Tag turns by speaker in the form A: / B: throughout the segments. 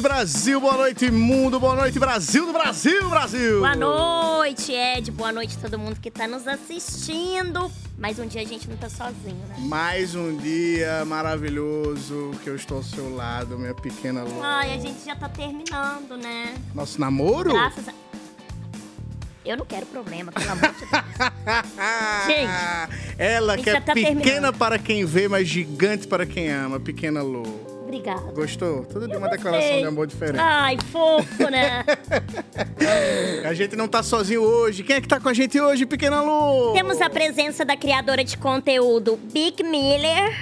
A: Brasil, boa noite, mundo, boa noite, Brasil do Brasil, Brasil!
B: Boa noite, Ed, boa noite a todo mundo que tá nos assistindo. Mais um dia a gente não tá sozinho, né?
A: Mais um dia maravilhoso que eu estou ao seu lado, minha pequena Lu.
B: Ai, a gente já tá terminando, né?
A: Nosso namoro?
B: Graças a... Eu não quero problema, pelo amor de Deus. Gente,
A: ela que é
B: tá
A: pequena
B: terminando.
A: para quem vê, mas gigante para quem ama, pequena Lu.
B: Obrigada.
A: Gostou? Tudo de uma
B: Gostei.
A: declaração de amor diferente.
B: Ai, fofo, né?
A: A gente não tá sozinho hoje. Quem é que tá com a gente hoje, pequena Lu?
B: Temos a presença da criadora de conteúdo, Big Miller.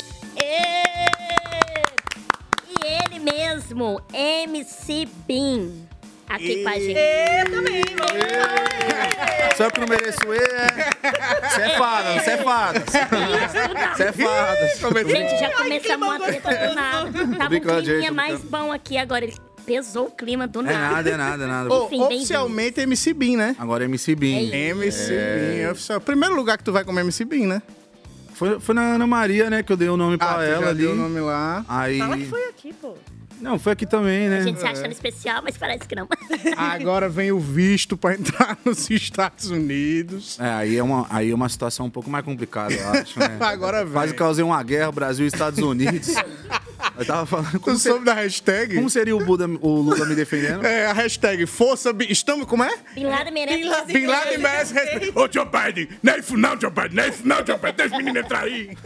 B: E ele mesmo, MC Bin, aqui com a gente.
C: Eu também,
D: Só eu que não mereço Você é fada, você é fada. Você é fada.
B: Gente, já começamos uma treta do nada. Tava um
D: brincando,
B: climinha
D: gente,
B: mais bom aqui, agora ele pesou o clima do
D: É
B: nada.
D: nada.
A: Ô,
B: Enfim, bem-vindo.
A: oficialmente MC Bin, né?
D: Agora é MC Bin.
A: MC Bin, oficial. Primeiro lugar que tu vai como MC Bin, né?
D: Foi na Ana Maria, né, que eu dei o nome pra
A: tu
D: ela
A: já
D: ali.
A: deu o nome lá.
D: Aí...
C: Fala que foi aqui, pô.
D: Não, foi aqui também, né?
B: A gente se achando especial, mas parece que não.
A: Agora vem o visto pra entrar nos Estados Unidos.
D: Aí é uma situação um pouco mais complicada, eu acho, né?
A: Agora vem.
D: Quase causei uma guerra, Brasil e Estados Unidos. Eu tava falando...
A: Tu soube da hashtag?
D: Como seria o Lula me defendendo?
A: É, a hashtag Força... Estamos... Como é?
B: Bin Laden merece.
A: Bin Laden merece respeito. Ô, Joe Biden! Não é isso não, Joe Biden! Não é isso não, Joe Biden! Deixa o menino entrar aí!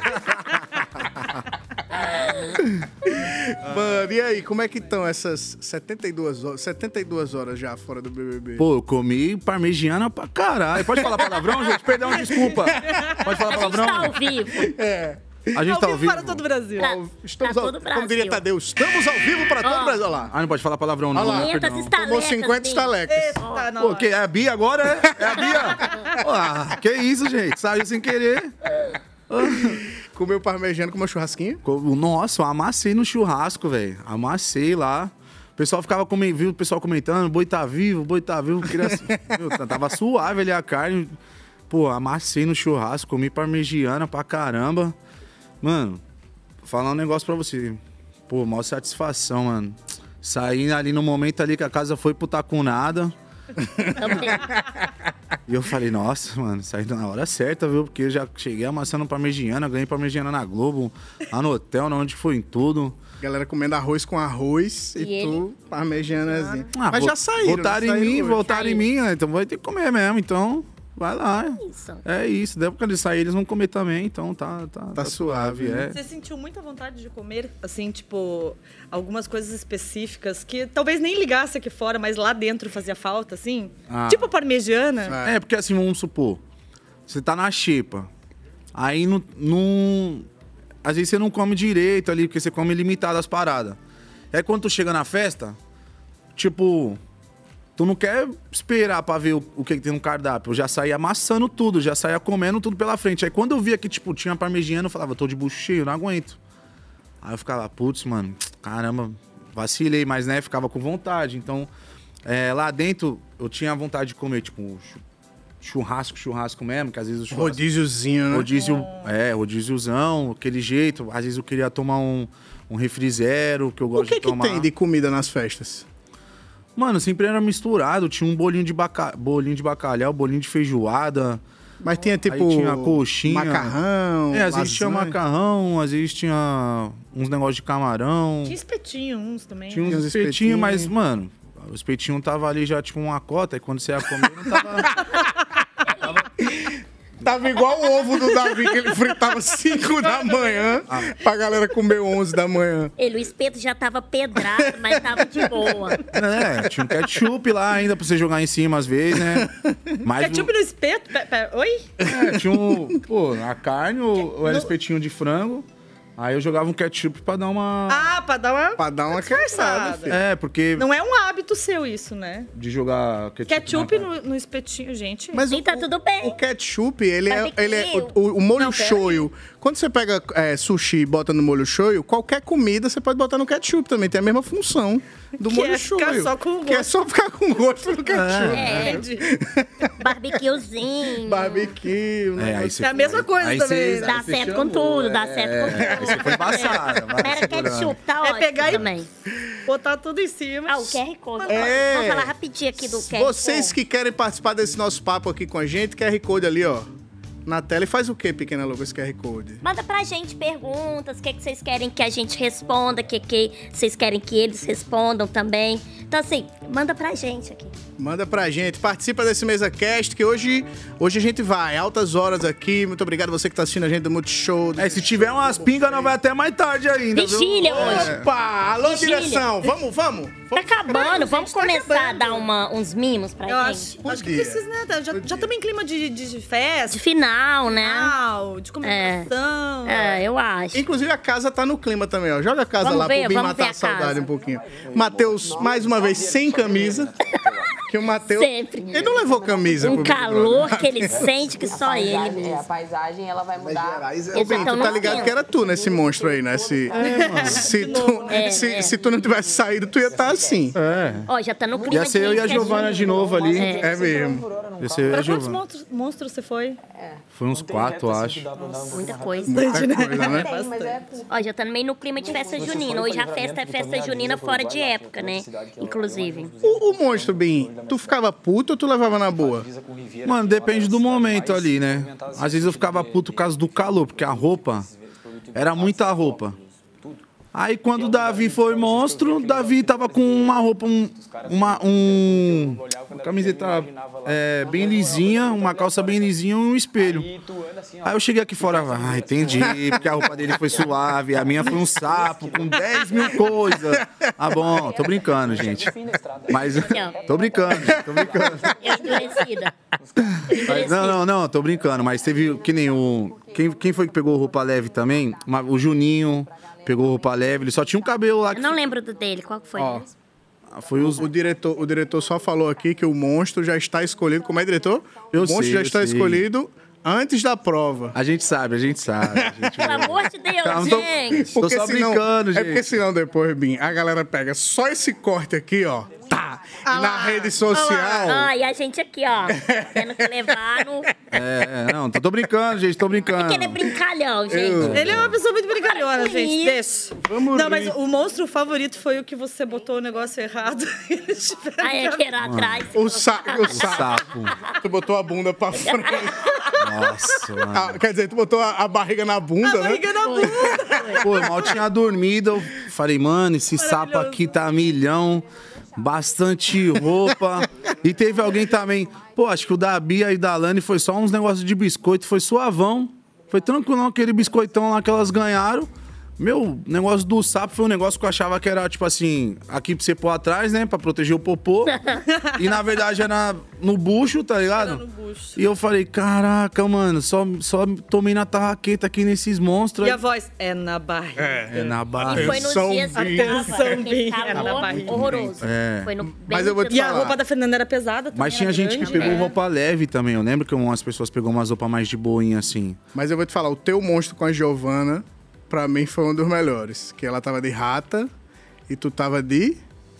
A: Mano, e aí? Como é que estão essas 72 horas já fora do BBB?
D: Pô, eu comi parmegiana pra caralho. Pode falar palavrão, gente? Perdão, desculpa. Pode falar
B: A gente
D: palavrão?
B: tá ao vivo.
A: É.
D: A gente tá ao vivo.
C: para todo o Brasil.
A: Estamos
B: Pra
A: ao,
B: todo o Brasil.
A: como diria Tadeu, estamos ao vivo para todo o Brasil. Olha lá.
D: Ah, não pode falar palavrão, não.
A: Olha lá.
D: né?
B: 500
D: Perdão.
B: estalecas.
A: Tomou 50
B: Bin.
A: estalecas.
C: Eita,
D: Pô,
C: nós.
D: que é a Bia agora? É a Bia? Ah, que isso, gente? Saiu sem querer.
A: Comeu parmegiana com meu churrasquinho?
D: Nossa, eu amassei no churrasco, velho. Amassei lá. O pessoal ficava viu o pessoal comentando, boi tá vivo, boi tá vivo. Queria... Meu, tava suave ali a carne. Pô, amassei no churrasco, comi parmegiana pra caramba. Mano, vou falar um negócio pra você. Pô, maior satisfação, mano. Saí ali no momento ali que a casa foi pro tacunada. E eu falei, nossa, mano, saí na hora certa, viu? Porque eu já cheguei amassando parmegiana, ganhei parmegiana na Globo, lá no hotel, onde foi em tudo.
A: Galera comendo arroz com arroz e tu parmegianazinha.
D: Ah,
A: Mas já saíram.
D: Voltaram
A: já
D: em mim,
A: hoje.
D: voltaram em mim, né? Então vai ter que comer mesmo, então vai lá.
B: Isso.
D: É isso, depois quando eles saírem eles vão comer também, então tá
A: suave, né?
C: Você sentiu muita vontade de comer, assim, tipo, algumas coisas específicas que talvez nem ligasse aqui fora, mas lá dentro fazia falta, assim?
D: Ah.
C: Tipo parmegiana.
D: É, porque assim, vamos supor, você tá na xepa, aí às vezes você não come direito ali, porque você come limitado as paradas. Aí quando tu chega na festa, tipo, tu não quer esperar pra ver o que tem no cardápio. Eu já saía amassando tudo, já saía comendo tudo pela frente. Aí quando eu via que, tipo, tinha parmegiana, eu falava, tô de bucho cheio, não aguento. Aí eu ficava, putz, mano, caramba, vacilei, mas, né, ficava com vontade. Então, lá dentro, eu tinha vontade de comer, tipo, churrasco mesmo, que às vezes o churrasco...
A: Rodíziozinho, né?
D: Rodíziozão, aquele jeito. Às vezes eu queria tomar um refri zero, que eu
A: O
D: gosto
A: que
D: de
A: que
D: tomar.
A: tem de comida nas festas?
D: Mano, sempre era misturado. Tinha um bolinho de bacalhau, bolinho de feijoada.
A: Mas tinha tipo...
D: Aí tinha coxinha.
A: macarrão,
D: Às vezes tinha
A: lasanha.
D: macarrão, às vezes tinha uns negócios de camarão.
C: Tinha espetinho uns também.
D: Tinha
A: Tinha uns
D: uns
A: espetinhos.
D: espetinhos, mas, mano, o espetinho tava ali já tipo uma cota, e quando você ia comer, não tava...
A: Tava igual o ovo do Davi, que ele fritava 5 da manhã pra galera comer 11 da manhã.
B: O espeto já tava pedrado, mas tava de boa.
D: Tinha um ketchup lá ainda pra você jogar em cima às vezes, né? Mas
C: Ketchup no espeto? Oi?
D: tinha a carne, ou era espetinho de frango. Aí eu jogava um ketchup pra dar uma...
C: Ah, pra dar uma...
A: Pra dar uma
C: disfarçada.
A: quebrada, filho.
D: porque...
C: Não é um hábito seu isso, né?
D: De jogar
C: Ketchup
D: na carne.
C: no espetinho, gente.
A: Mas
B: E tá tudo bem.
A: O ketchup, ele é
B: Barbecue.
A: o molho
C: Não, pera
A: shoyu. Quando você pega sushi e bota no molho shoyu, qualquer comida você pode botar no ketchup também. Tem a mesma função do
C: Que
A: molho
C: é ficar
A: shoyu.
C: só com o
A: Que é
C: gosto.
A: só ficar com gosto do ketchup.
C: Entendi.
B: Barbecuezinho.
A: Barbecue. né?
D: Aí você
C: É a mesma coisa
D: aí
C: também,
D: você-
C: né?
B: Dá
D: aí você
B: certo com
D: chamou,
B: tudo, dá certo com tudo.
D: Aí você foi embaçada. vai
B: Era
D: segurando.
B: ketchup, tá
C: É
B: ótimo
C: pegar e-
B: também.
C: Botar tudo em cima.
B: O QR Code.
A: É.
B: Vamos falar rapidinho aqui do QR Code.
A: Vocês que querem participar desse nosso papo aqui com a gente, QR Code ali, ó, na tela. E faz o que, Pequena Louca, esse QR Code?
B: Manda pra gente perguntas, o que vocês querem que a gente responda, o que vocês querem que eles respondam também. Então, assim, manda pra gente aqui.
A: Manda pra gente, participa desse MesaCast, que hoje a gente vai, altas horas aqui. Muito obrigado você que tá assistindo a gente do Multishow.
D: Se tiver umas pingas, não vai até mais tarde ainda,
B: Vigília hoje.
A: Opa, alô,
B: Vigília.
A: direção, vamos.
B: Tá acabando, vamos começar a dar uns mimos
C: Eu
B: pra gente.
C: acho que precisa, né? Já estamos em clima de festa.
B: De final, né?
C: De comemoração.
B: Eu acho.
A: Inclusive, a casa tá no clima também, ó. Joga a casa
B: Vamos
A: lá
B: ver,
A: pro Bim
B: vamos
A: matar
B: ver
A: a
B: a
A: saudade
B: casa.
A: um pouquinho. Matheus, mais uma vez, sem camisa. Que o Matheus...
B: Sempre.
A: Ele não levou camisa
B: Um
A: pro Big
B: calor
A: Brother.
B: que ele sente que só ele mesmo.
E: A paisagem, ela vai mudar.
A: Ô, Bim, tu tá ligado que era tu nesse monstro aí, né? Se tu não tivesse saído, tu ia estar assim.
B: Ó, já tá no clima
D: Ia ser eu e a
B: de
D: Giovana de novo ali.
A: É mesmo.
D: Ia ser eu e a
C: Pra quantos
D: Giovana.
C: monstros você foi?
D: Foi uns 4, acho.
B: Muita coisa.
A: Muita coisa, né?
E: Mas é
B: Ó, já tá meio no clima de festa junina. Hoje a festa é festa junina fora de época, né? Inclusive.
A: O monstro, Bim, tu ficava puto ou tu levava na boa?
D: Mano, depende do momento ali, né? Às vezes eu ficava puto por causa do calor, porque a roupa era muita roupa. Aí quando o Davi foi monstro, Davi tava com uma roupa, uma camiseta bem lisinha, uma calça bem lisinha e um espelho. Aí eu cheguei aqui fora, entendi, porque a roupa dele foi suave, a minha foi um sapo com 10 mil coisas. Ah, bom, tô brincando, gente. Mas, tô brincando.
B: Eu endurecida.
D: Mas, não, tô brincando, mas teve que nem o... Quem foi que pegou roupa leve também? O Juninho pegou roupa leve, ele só tinha um cabelo lá.
B: Eu não lembro do dele, qual que foi mesmo?
D: Foi os...
A: O diretor só falou aqui que o monstro já está escolhido. Como é, diretor?
D: Eu
A: o monstro
D: sei,
A: já
D: eu
A: está
D: sei.
A: escolhido antes da prova.
D: A gente sabe.
B: Pelo amor de Deus,
D: Não tô-
B: gente.
D: Tô só brincando,
A: É
D: gente.
A: porque senão depois, Bim, a galera pega só esse corte aqui, ó. Tá. E na rede social.
B: E a gente aqui, ó. Tendo que levar no...
D: Não, tô brincando, gente, tô brincando.
B: Porque ele é brincalhão, gente.
C: Ele é uma pessoa muito brincalhona,
B: Para com
C: gente.
B: isso.
C: Deixa.
A: Vamos
C: Não,
A: rir.
C: mas o monstro favorito foi o que você botou o negócio errado. Eles tiveram
B: Aí é que era atrás.
A: O sapo.
D: Sapo.
A: Tu botou a bunda pra frente.
D: Nossa, mano.
A: Quer dizer, tu botou a barriga na bunda, né?
C: barriga na bunda.
D: Pô, eu mal tinha dormido, eu falei, mano, esse sapo aqui tá a milhão, bastante roupa. E teve alguém também, pô, acho que o da Bia e da Lani foi só uns negócios de biscoito, foi suavão. Foi tranquilão aquele biscoitão lá que elas ganharam. Meu, negócio do sapo foi um negócio que eu achava que era, tipo assim, aqui pra você pôr atrás, né? Pra proteger o popô. E na verdade era no bucho, tá ligado?
C: Era no bucho.
D: E eu falei, caraca, mano, só tomei na tarraqueta aqui nesses monstros.
C: E a voz é na barriga.
D: É na
B: E
D: barriga.
B: foi nos
A: Atenção,
B: dias
A: Bim.
B: que tava
C: Atenção,
B: aquele
C: Bim. Era na
B: calor
C: barriga.
B: horroroso.
D: É.
B: Foi no bem
A: Mas eu vou te
C: E a
A: falar.
C: roupa da Fernanda era pesada também.
D: Mas tinha
C: era
D: gente que
C: grande.
D: pegou roupa leve também. Eu lembro que umas pessoas pegou umas roupas mais de boinha, assim.
A: Mas eu vou te falar, o teu monstro com a Giovana, pra mim, foi um dos melhores. Que ela tava de rata e tu tava de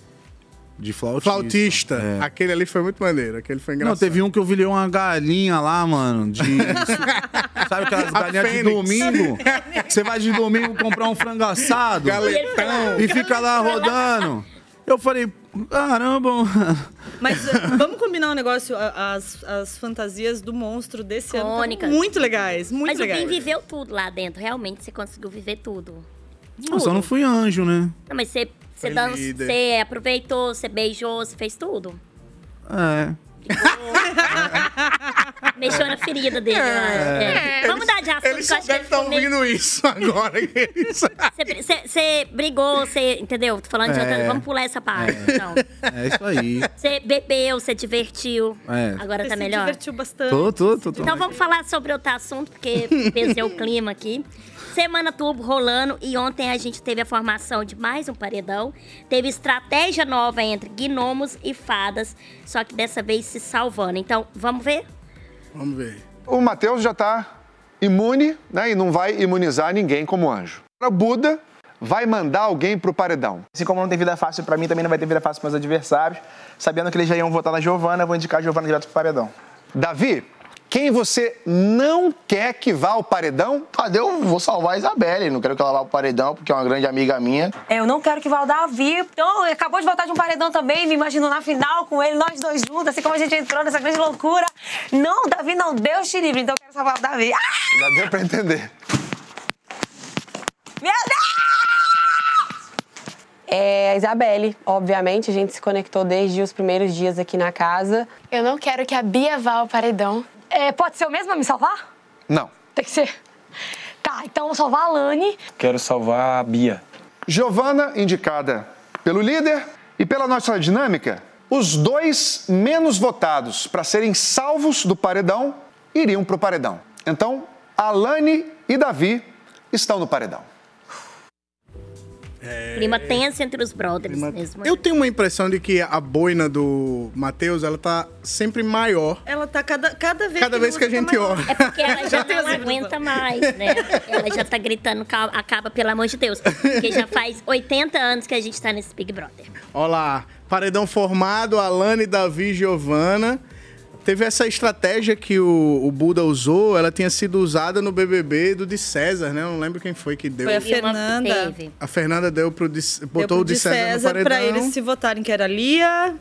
D: De flautista.
A: flautista.
D: É.
A: Aquele ali foi muito maneiro, aquele foi engraçado.
D: Não, teve um que eu virei uma galinha lá, mano. Sabe aquelas
A: A
D: galinhas de
A: Fênix.
D: domingo? Você vai de domingo comprar um frango assado
A: Galetão.
D: e fica lá rodando. Eu falei, caramba, mano.
C: Mas vamos combinar um negócio. As fantasias do monstro desse ano
B: Icônicas.
C: estavam muito legais. Muito
B: Mas o
C: legais.
B: Bim viveu tudo lá dentro. Realmente, você conseguiu viver tudo.
D: Eu só não fui anjo, né?
B: Não, mas você
A: Foi líder.
B: você aproveitou, você beijou, você fez tudo.
D: É.
B: Mexeu na ferida dele. Vamos mudar de assunto,
A: Ele
B: que eu
A: só
B: acho que
A: deve estar
B: ficou meio-
A: ouvindo isso agora.
B: Você brigou, você, entendeu? Tô falando de outra...
D: É.
B: Vamos pular essa parte, então.
D: É isso aí.
B: Você bebeu, você divertiu.
D: É.
B: Agora
C: Você
B: tá
C: se
B: melhor?
C: divertiu bastante.
D: Tô.
B: Então vamos falar sobre outro assunto, porque pesei o clima aqui. Semana Turbo rolando e ontem a gente teve a formação de mais um paredão. Teve estratégia nova entre gnomos e fadas, só que dessa vez se salvando. Então, vamos ver?
A: Vamos ver.
F: O Matheus já está imune, né, e não vai imunizar ninguém como anjo. O Buda vai mandar alguém pro paredão.
G: Assim como não tem vida fácil pra mim, também não vai ter vida fácil para meus adversários. Sabendo que eles já iam votar na Giovana, eu vou indicar a Giovana direto pro paredão.
F: Davi, Quem você não quer que vá ao paredão?
G: Tadeu, vou salvar a Isabelle. Não quero que ela vá pro paredão, porque é uma grande amiga minha.
H: Eu não quero que vá o Davi. Então, ele acabou de voltar de um paredão também. Me imagino na final com ele, nós dois juntos, assim como a gente entrou nessa grande loucura. Não, Davi não, Deus te livre. Então eu quero salvar o Davi.
F: Já deu pra entender.
H: Meu Deus!
E: É a Isabelle, obviamente. A gente se conectou desde os primeiros dias aqui na casa.
I: Eu não quero que a Bia vá ao paredão.
H: Pode ser eu mesma me salvar?
F: Não.
H: Tem que ser. Tá, então eu vou salvar a Lani.
J: Quero salvar a Bia.
F: Giovana, indicada pelo líder, e pela nossa dinâmica, os dois menos votados para serem salvos do paredão iriam pro paredão. Então, Alane e Davi estão no paredão.
B: Clima tenso entre os brothers mesmo.
A: Eu tenho uma impressão de que a boina do Matheus, ela tá sempre maior.
C: Ela tá cada
A: vez que a gente olha.
B: É porque ela já não aguenta mais, né? Ela já tá gritando, acaba, pelo amor de Deus. Porque já faz 80 anos que a gente tá nesse Big Brother.
A: Olha lá, paredão formado, Alane, Davi e Giovana. Teve essa estratégia que o Buda usou, ela tinha sido usada no BBB do de César, né? Eu não lembro quem foi que deu.
C: Foi a Fernanda.
A: A Fernanda botou o de César no paredão.
C: Pra eles se votarem, que era Lia...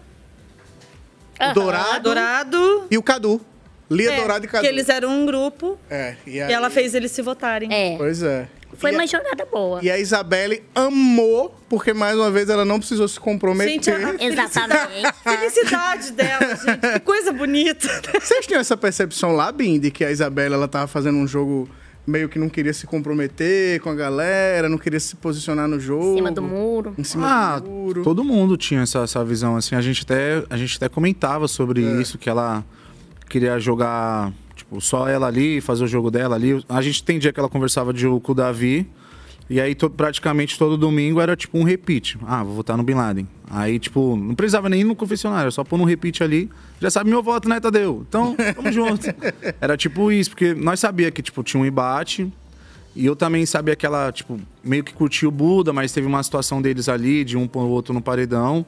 A: Dourado e o Cadu. Lia, Dourado e Cadu.
C: Que eles eram um grupo.
A: E
C: ela fez eles se votarem.
A: Pois é.
B: Foi uma jogada boa.
A: E a Isabelle amou, porque mais uma vez ela não precisou se comprometer.
C: Gente, exatamente. Felicidade dela, gente. Que coisa bonita.
A: Vocês tinham essa percepção lá, Bim, de que a Isabelle, ela tava fazendo um jogo meio que não queria se comprometer com a galera, não queria se posicionar no jogo?
B: Em cima do muro.
A: Em cima do muro.
D: Todo mundo tinha essa visão, assim. A gente até comentava sobre isso, que ela queria jogar... Tipo, só ela ali, fazer o jogo dela ali. A gente tem dia que ela conversava de jogo com o Davi. E aí, praticamente todo domingo era tipo um repeat. Ah, vou votar no Bin Laden. Aí, tipo, não precisava nem ir no confessionário, só pôr no repeat ali. Já sabe meu voto, né, Tadeu? Então, tamo junto. Era tipo isso, porque nós sabia que, tipo, tinha um embate. E eu também sabia que ela, tipo, meio que curtia o Buda, mas teve uma situação deles ali, de um pro outro no paredão.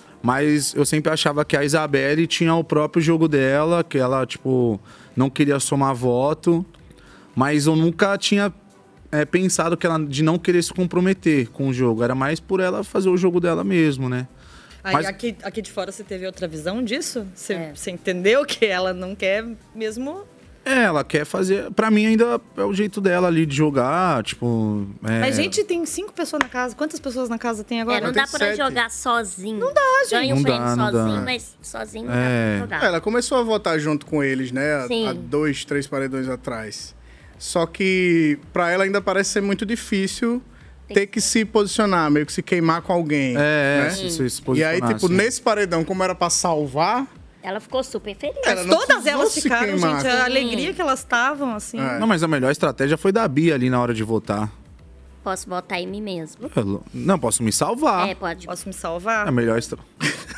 D: Mas eu sempre achava que a Isabelle tinha o próprio jogo dela, que ela, tipo, não queria somar voto. Mas eu nunca tinha pensado que ela de não querer se comprometer com o jogo. Era mais por ela fazer o jogo dela mesmo, né?
C: Aí, mas... aqui de fora você teve outra visão disso? Você entendeu que ela não quer mesmo...
D: Ela quer fazer... Pra mim ainda é o jeito dela ali de jogar, tipo...
C: Mas, gente, tem 5 pessoas na casa. Quantas pessoas na casa tem agora?
B: Não dá pra jogar sozinho.
C: Não dá, gente.
B: Ganha um prêmio sozinho, mas sozinho não dá pra jogar.
A: Ela começou a votar junto com eles, né? Há 2, 3 paredões atrás. Só que pra ela ainda parece ser muito difícil ter que se posicionar, meio que se queimar com alguém. Né?
D: Se posicionar.
A: E aí, tipo, nesse paredão, como era pra salvar...
B: Ela ficou super feliz.
C: Mas todas elas ficaram, gente. A alegria que elas estavam, assim.
D: Não, mas a melhor estratégia foi da Bia ali na hora de votar.
B: Posso votar em mim mesmo.
D: Não, posso me salvar.
B: Pode.
C: Posso me salvar?
D: A melhor estratégia.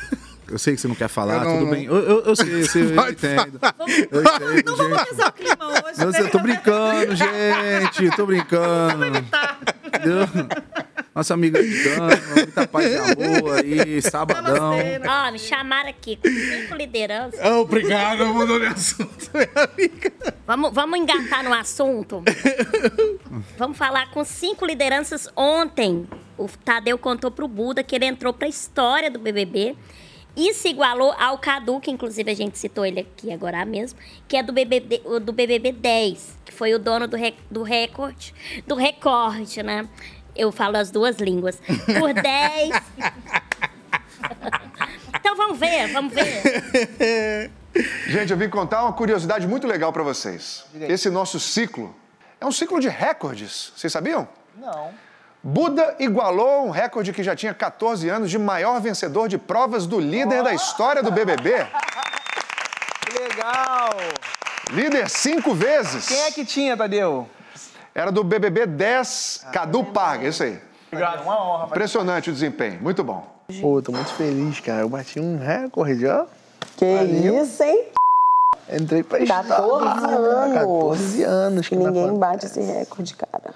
D: Eu sei que você não quer falar, tudo bem. Eu sei, eu entendo.
C: Não vamos pesar o clima hoje.
D: Eu tô brincando, gente. Tô brincando. Nossa amiga de Gama, muita paz e amor aí, sabadão.
B: Ó, me chamaram aqui com 5 lideranças.
A: Obrigado, mudou de assunto, minha amiga.
B: Vamos engatar no assunto? Vamos falar com 5 lideranças. Ontem, o Tadeu contou pro Buda que ele entrou pra história do BBB e se igualou ao Cadu, que inclusive a gente citou ele aqui agora mesmo, que é do BBB 10, que foi o dono do recorde, né? Eu falo as duas línguas. Por 10. Então vamos ver.
F: Gente, eu vim contar uma curiosidade muito legal pra vocês. Esse nosso ciclo é um ciclo de recordes. Vocês sabiam?
G: Não.
F: Buda igualou um recorde que já tinha 14 anos de maior vencedor de provas do líder da história do BBB.
G: Que legal!
F: Líder 5 vezes.
G: Quem é que tinha, Tadeu?
F: Era do BBB 10, Cadu Parga, isso aí.
G: Obrigado, uma honra.
F: Impressionante o desempenho, muito bom.
G: Pô, tô muito feliz, cara. Eu bati um recorde, ó.
E: Que isso, hein?
G: Entrei pra história.
E: 14 anos.
G: 14 anos.
E: Ninguém bate esse recorde, cara.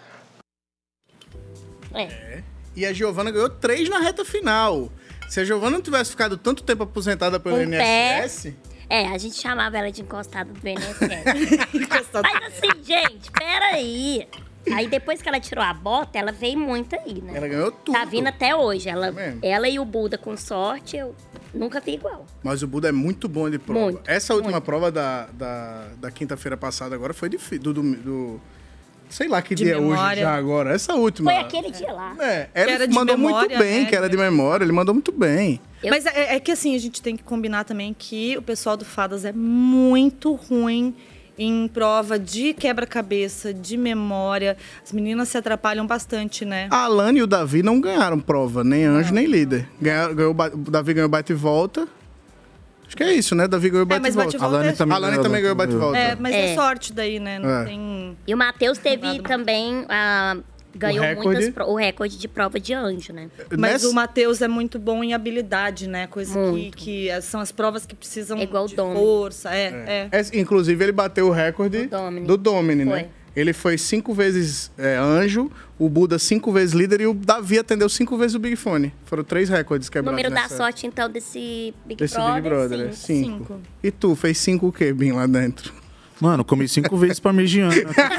A: E a Giovana ganhou 3 na reta final. Se a Giovana não tivesse ficado tanto tempo aposentada pelo INSS...
B: A gente chamava ela de encostada do INSS. Mas assim, gente, peraí. Aí depois que ela tirou a bota, ela veio muito aí, né?
A: Ela ganhou tudo.
B: Tá vindo até hoje. Ela e o Buda, com sorte, eu nunca vi igual.
A: Mas o Buda é muito bom de prova.
B: Muito,
A: Essa última prova da quinta-feira passada agora foi difícil. Sei lá que dia é hoje já agora. Essa última.
B: Foi aquele dia lá.
A: Ele mandou muito bem, que era de memória. Ele mandou muito bem.
C: Mas é que assim, a gente tem que combinar também que o pessoal do Fadas é muito ruim em prova de quebra-cabeça, de memória. As meninas se atrapalham bastante, né?
A: A Alane e o Davi não ganharam prova, nem anjo, nem líder. O Davi ganhou bate e volta. Acho que é isso, né? Davi ganhou bate e volta.
D: A Alane também
A: ganhou bate e volta.
C: Mas é sorte daí, né? Não tem...
B: E o Matheus teve também... ganhou o recorde de prova de anjo, né?
C: Mas o Matheus é muito bom em habilidade, né? Coisa que são as provas que precisam de força.
A: Inclusive, ele bateu o recorde do Domini, né? Ele foi 5 vezes anjo, o Buda 5 vezes líder e o Davi atendeu 5 vezes o Big Fone. Foram 3 recordes quebrados.
B: O número da sorte, então, desse Big Brother
A: é 5. E tu, fez 5 o quê, Bim, lá dentro?
D: Mano, comi 5 vezes parmegiana.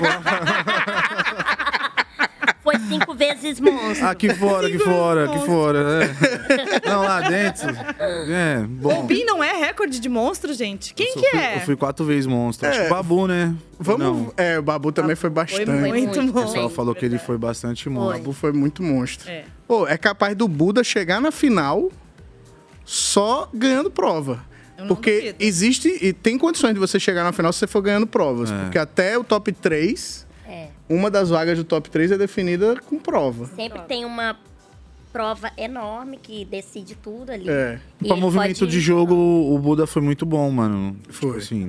B: Foi 5 vezes monstro.
D: Aqui fora. Não, lá dentro. Bom.
C: O Bim não é recorde de monstro, gente? Quem é?
D: Eu fui 4 vezes monstro. Acho que o Babu, né?
A: O Babu também foi bastante.
C: Foi muito monstro.
D: O pessoal falou que ele foi bastante monstro.
A: O Babu foi muito monstro. É capaz do Buda chegar na final só ganhando prova. Porque existe e tem condições de você chegar na final se você for ganhando provas. Porque até o top 3... Uma das vagas do top 3 é definida com prova.
B: Sempre tem uma prova enorme que decide tudo ali.
D: Pra movimento de jogo, o Buda foi muito bom, mano.
A: Foi.
D: Assim,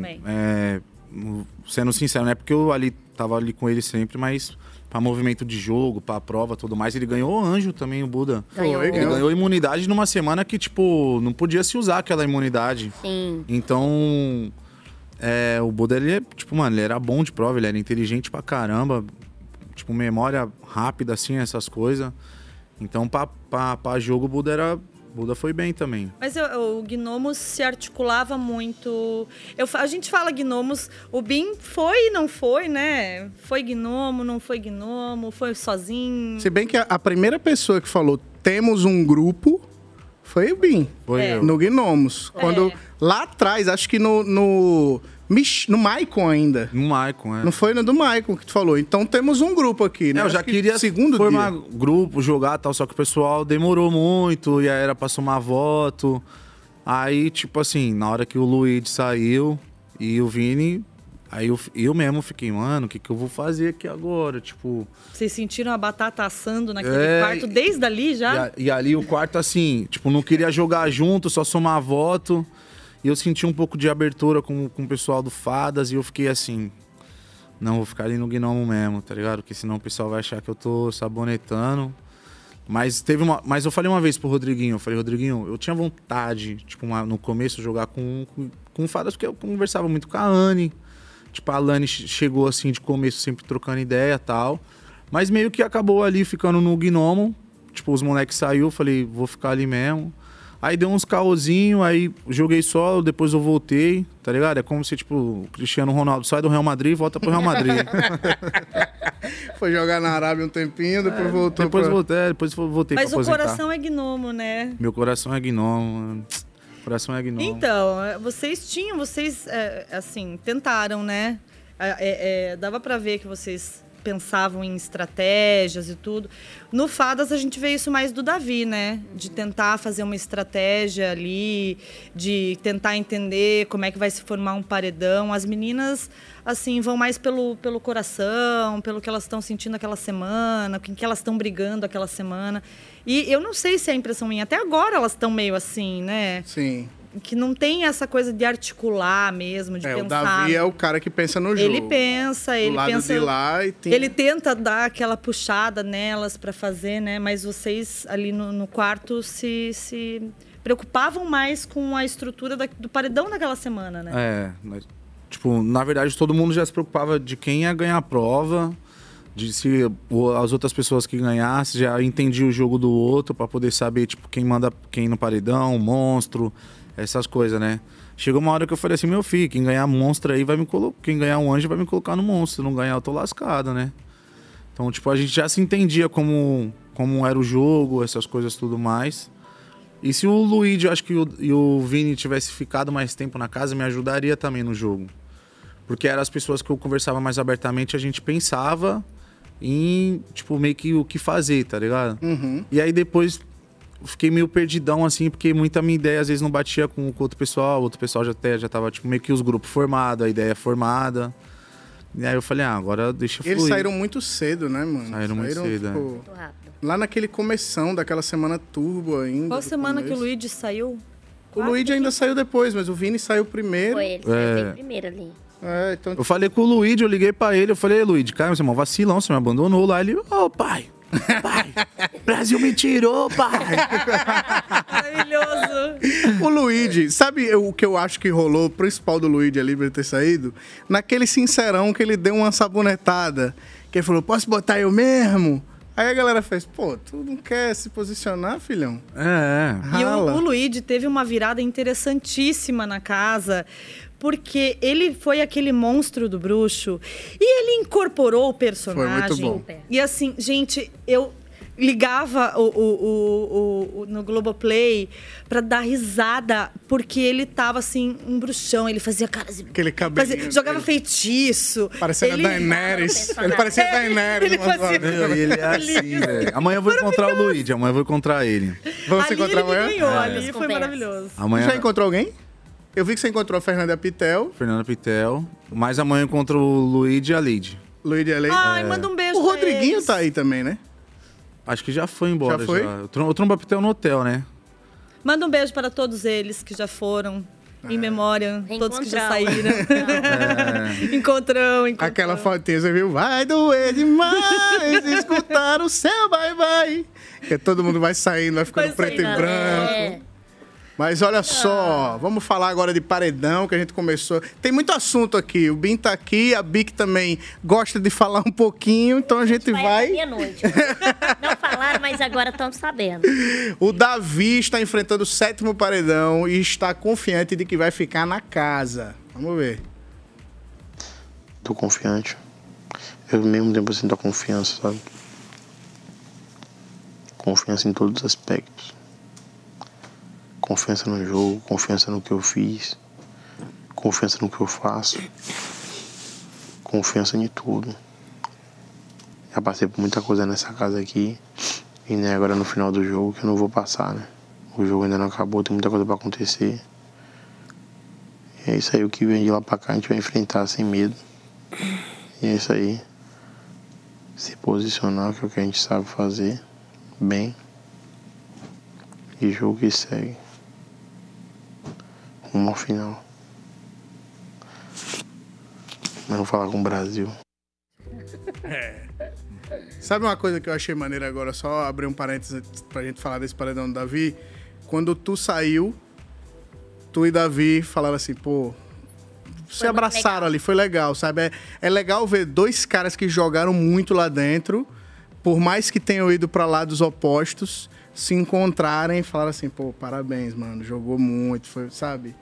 D: sendo sincero, não é porque eu tava ali com ele sempre, mas pra movimento de jogo, pra prova e tudo mais, ele ganhou anjo também, o Buda. Ele ganhou imunidade numa semana que, tipo, não podia se usar aquela imunidade.
B: Sim.
D: Então... o Buda, ele é, tipo, mano, ele era bom de prova, ele era inteligente pra caramba, tipo, memória rápida, assim, essas coisas. Então, pra jogo, o Buda foi bem também.
C: Mas o Gnomos se articulava muito. A gente fala Gnomos, o Bim foi e não foi, né? Foi Gnomo, não foi Gnomo, foi sozinho.
A: Se bem que a primeira pessoa que falou, temos um grupo, foi o Bim.
D: Foi eu.
A: No Gnomos. Quando, lá atrás, acho que no Maicon ainda.
D: No Maicon,
A: Não foi no do Maicon que tu falou. Então temos um grupo aqui, né?
D: Eu já queria formar grupo, jogar e tal, só que o pessoal demorou muito, e aí era pra somar voto. Aí, tipo assim, na hora que o Luigi saiu e o Vini, aí eu mesmo fiquei, mano, o que eu vou fazer aqui agora? Tipo...
C: Vocês sentiram a batata assando naquele quarto desde ali já?
D: E ali o quarto, assim, tipo, não queria jogar junto, só somar voto. E eu senti um pouco de abertura com o pessoal do Fadas e eu fiquei assim... Não, vou ficar ali no Gnomo mesmo, tá ligado? Porque senão o pessoal vai achar que eu tô sabonetando. Mas eu falei uma vez pro Rodriguinho, Rodriguinho, eu tinha vontade, tipo, no começo, jogar com Fadas, porque eu conversava muito com a Anne. Tipo, a Alane chegou assim de começo, sempre trocando ideia e tal. Mas meio que acabou ali ficando no Gnomo. Tipo, os moleques saiu, falei, vou ficar ali mesmo. Aí deu uns caosinhos, aí joguei solo, depois eu voltei, tá ligado? É como se, tipo, o Cristiano Ronaldo sai do Real Madrid e volta pro Real Madrid.
C: Foi
A: jogar na Arábia um tempinho, depois voltou.
D: Depois voltei pra aposentar.
C: Mas o coração é Gnomo, né?
D: Meu coração é Gnomo. Coração é Gnomo.
C: Então, vocês assim, tentaram, né? Dava pra ver que vocês pensavam em estratégias e tudo. No Fadas, a gente vê isso mais do Davi, né? De tentar fazer uma estratégia ali, de tentar entender como é que vai se formar um paredão. As meninas, assim, vão mais pelo coração, pelo que elas estão sentindo aquela semana, com que elas estão brigando aquela semana. E eu não sei se é impressão minha. Até agora elas estão meio assim, né?
A: Sim.
C: Que não tem essa coisa de articular mesmo, de pensar.
A: O Davi é o cara que pensa no jogo.
C: Ele pensa.
A: De lá e tem...
C: Ele tenta dar aquela puxada nelas para fazer, né? Mas vocês ali no quarto se preocupavam mais com a estrutura do paredão daquela semana, né?
D: Tipo, na verdade todo mundo já se preocupava de quem ia ganhar a prova, Se as outras pessoas que ganhassem já entendiam o jogo do outro pra poder saber, tipo, quem manda quem no paredão, monstro, essas coisas, né? Chegou uma hora que eu falei assim, meu filho, quem ganhar monstro aí vai me colocar. Quem ganhar um anjo vai me colocar no monstro. Se não ganhar, eu tô lascado, né? Então, tipo, a gente já se entendia como era o jogo, essas coisas tudo mais. E se o Luigi, eu acho que e o Vini tivesse ficado mais tempo na casa, me ajudaria também no jogo. Porque eram as pessoas que eu conversava mais abertamente, a gente pensava em, tipo, meio que o que fazer, tá ligado?
A: Uhum.
D: E aí depois fiquei meio perdidão, assim, porque muita minha ideia às vezes não batia com o outro pessoal já tava, tipo, meio que os grupos formados, a ideia formada. E aí eu falei, agora deixa fluir.
A: Eles saíram muito cedo, né, mano?
D: Saíram muito cedo,
A: tipo,
B: Muito rápido.
A: Lá naquele começão daquela semana turbo ainda.
C: Qual semana que o Luigi saiu?
A: O Luigi ainda saiu depois, mas o Vini saiu primeiro.
B: Foi ele, saiu bem primeiro ali.
A: Então...
D: Eu falei com o Luigi, eu liguei pra ele, eu falei, Luigi, cara, você é um vacilão, você me abandonou lá. Ele, pai, Brasil me tirou, pai.
C: Maravilhoso.
A: O Luigi, sabe o que eu acho que rolou, o principal do Luigi ali pra ele ter saído? Naquele sincerão que ele deu uma sabonetada, que ele falou, posso botar eu mesmo? Aí a galera fez, pô, tu não quer se posicionar, filhão?
C: E o Luigi teve uma virada interessantíssima na casa, porque ele foi aquele monstro do bruxo e ele incorporou o personagem.
A: Foi muito bom.
C: E assim, gente, eu ligava no Globoplay pra dar risada, porque ele tava assim, um bruxão, ele fazia caras...
A: Aquele cabelo.
C: Jogava feitiço.
A: Parecendo a Daenerys. Ele parecia a Daenerys.
D: Ele é assim, velho. Amanhã eu vou encontrar o Luigi, amanhã eu vou encontrar ele.
A: Vamos se encontrar amanhã?
C: Ganhou, ali foi maravilhoso.
D: Amanhã...
A: Já encontrou alguém? Eu vi que você encontrou a Fernanda Pitel.
D: Mas amanhã eu encontro o Luigi e a Lady.
A: Luigi e a Lady?
C: Ai, manda um beijo
A: O
C: pra
A: Rodriguinho
C: eles.
A: tá aí também, né?
D: Acho que já foi embora.
A: Já foi?
D: O Tromba Pitel no hotel, né?
C: Manda um beijo para todos eles que já foram. Em memória, todos que já saíram. Encontrão.
A: Aquela fotinha, você viu? Vai doer demais escutar o seu bye-bye. Porque todo mundo vai saindo, vai ficando preto e branco. Mas olha só, vamos falar agora de paredão, que a gente começou. Tem muito assunto aqui. O Bin tá aqui, a Bic também gosta de falar um pouquinho, então a gente vai...
B: Meia-noite. Não falaram, mas agora estamos sabendo.
A: O Davi está enfrentando o 7º paredão e está confiante de que vai ficar na casa. Vamos ver.
G: Tô confiante. Eu ao mesmo tempo sinto a confiança, sabe? Confiança em todos os aspectos. Confiança no jogo, confiança no que eu fiz, confiança no que eu faço, confiança em tudo. Já passei por muita coisa nessa casa aqui e nem agora no final do jogo que eu não vou passar, né? O jogo ainda não acabou, tem muita coisa pra acontecer. E é isso aí, o que vem de lá pra cá a gente vai enfrentar sem medo. E é isso aí. Se posicionar, que é o que a gente sabe fazer bem. E jogo que segue. Rumo ao final. Mas vou falar com o Brasil.
A: Sabe uma coisa que eu achei maneira agora? Só abrir um parênteses pra gente falar desse paredão do Davi. Quando tu saiu, tu e Davi falaram assim, pô... Se abraçaram ali, foi legal, sabe? É legal ver dois caras que jogaram muito lá dentro, por mais que tenham ido pra lados opostos, se encontrarem e falaram assim, pô, parabéns, mano, jogou muito, foi, sabe?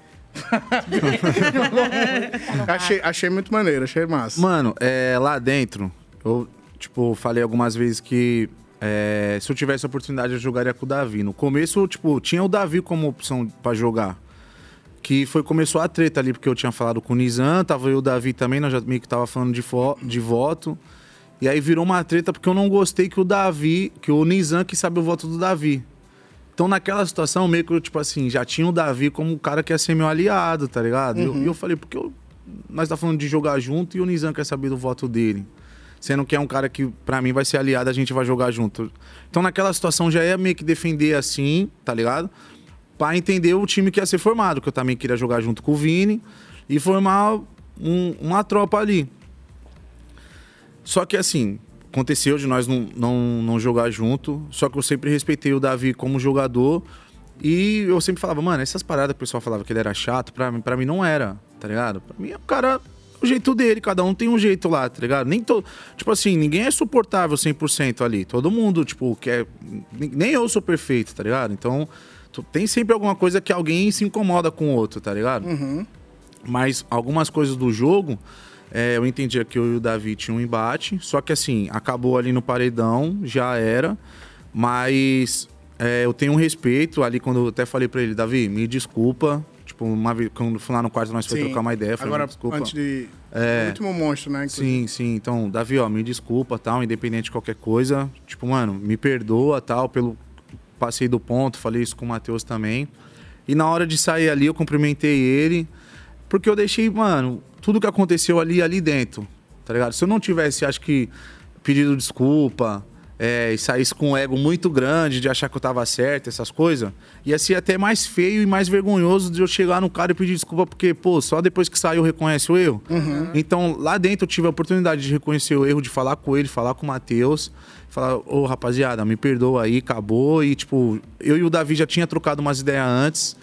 A: achei muito maneiro, achei massa.
D: Mano, lá dentro, eu, tipo, falei algumas vezes que se eu tivesse a oportunidade, eu jogaria com o Davi. No começo, tipo, tinha o Davi como opção pra jogar. Que começou a treta ali, porque eu tinha falado com o Nizam, tava eu e o Davi também, nós já meio que tava falando de voto. E aí virou uma treta porque eu não gostei que o Nizam que sabe o voto do Davi. Então naquela situação, meio que eu, tipo assim, já tinha o Davi como um cara que ia ser meu aliado, tá ligado? E eu falei, porque nós tá falando de jogar junto e o Nizam quer saber do voto dele. Sendo que é um cara que, pra mim, vai ser aliado, a gente vai jogar junto. Então naquela situação já ia meio que defender assim, tá ligado? Pra entender o time que ia ser formado, que eu também queria jogar junto com o Vini e formar uma tropa ali. Só que assim, aconteceu de nós não jogar junto, só que eu sempre respeitei o Davi como jogador e eu sempre falava, mano, essas paradas que o pessoal falava que ele era chato, pra mim não era, tá ligado? Pra mim é um cara o jeito dele, cada um tem um jeito lá, tá ligado? Tipo assim, ninguém é suportável 100% ali. Todo mundo, tipo, quer... Nem eu sou perfeito, tá ligado? Então, tem sempre alguma coisa que alguém se incomoda com o outro, tá ligado? Mas algumas coisas do jogo, eu entendia que eu e o Davi tinham um embate, só que assim, acabou ali no paredão, já era, mas eu tenho um respeito ali quando eu até falei pra ele, Davi, me desculpa, tipo, uma vez, quando fui lá no quarto nós foi trocar uma ideia, falei,
A: agora,
D: desculpa.
A: Antes de... O último monstro, né?
D: Inclusive. Sim, então, Davi, ó, me desculpa, tal, independente de qualquer coisa, tipo, mano, me perdoa, tal, pelo... Passei do ponto, falei isso com o Matheus também. E na hora de sair ali, eu cumprimentei ele, porque eu deixei, mano, tudo que aconteceu ali dentro, tá ligado? Se eu não tivesse, acho que, pedido desculpa, e saísse com um ego muito grande de achar que eu tava certo, essas coisas, ia ser até mais feio e mais vergonhoso de eu chegar no cara e pedir desculpa, porque, pô, só depois que saiu reconhece o erro. Então, lá dentro eu tive a oportunidade de reconhecer o erro, de falar com ele, falar com o Matheus, falar, ô, rapaziada, me perdoa aí, acabou. E, tipo, eu e o Davi já tinha trocado umas ideias antes.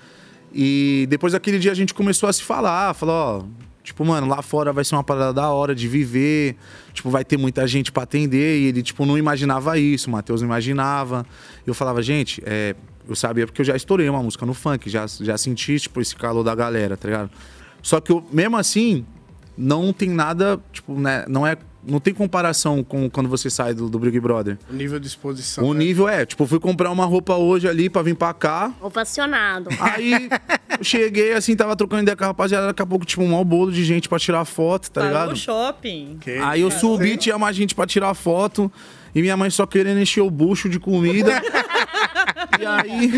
D: E depois daquele dia a gente começou a se falar, falou, ó, tipo, mano, lá fora vai ser uma parada da hora de viver, tipo, vai ter muita gente pra atender. E ele, tipo, não imaginava isso, o Matheus não imaginava. E eu falava, gente, eu sabia porque eu já estourei uma música no funk, já senti, tipo, esse calor da galera, tá ligado? Só que, mesmo assim, não tem nada, tipo, né, não tem comparação com quando você sai do Big Brother.
A: O nível de exposição.
D: O nível tipo, fui comprar uma roupa hoje ali pra vir pra cá.
B: Ovacionado.
D: Aí, eu cheguei, assim, tava trocando ideia com a rapaziada, daqui a pouco, tipo, um maior bolo de gente pra tirar foto, tá ligado?
C: No shopping.
D: Aí eu subi, tinha mais gente pra tirar foto, e minha mãe só querendo encher o bucho de comida. E aí,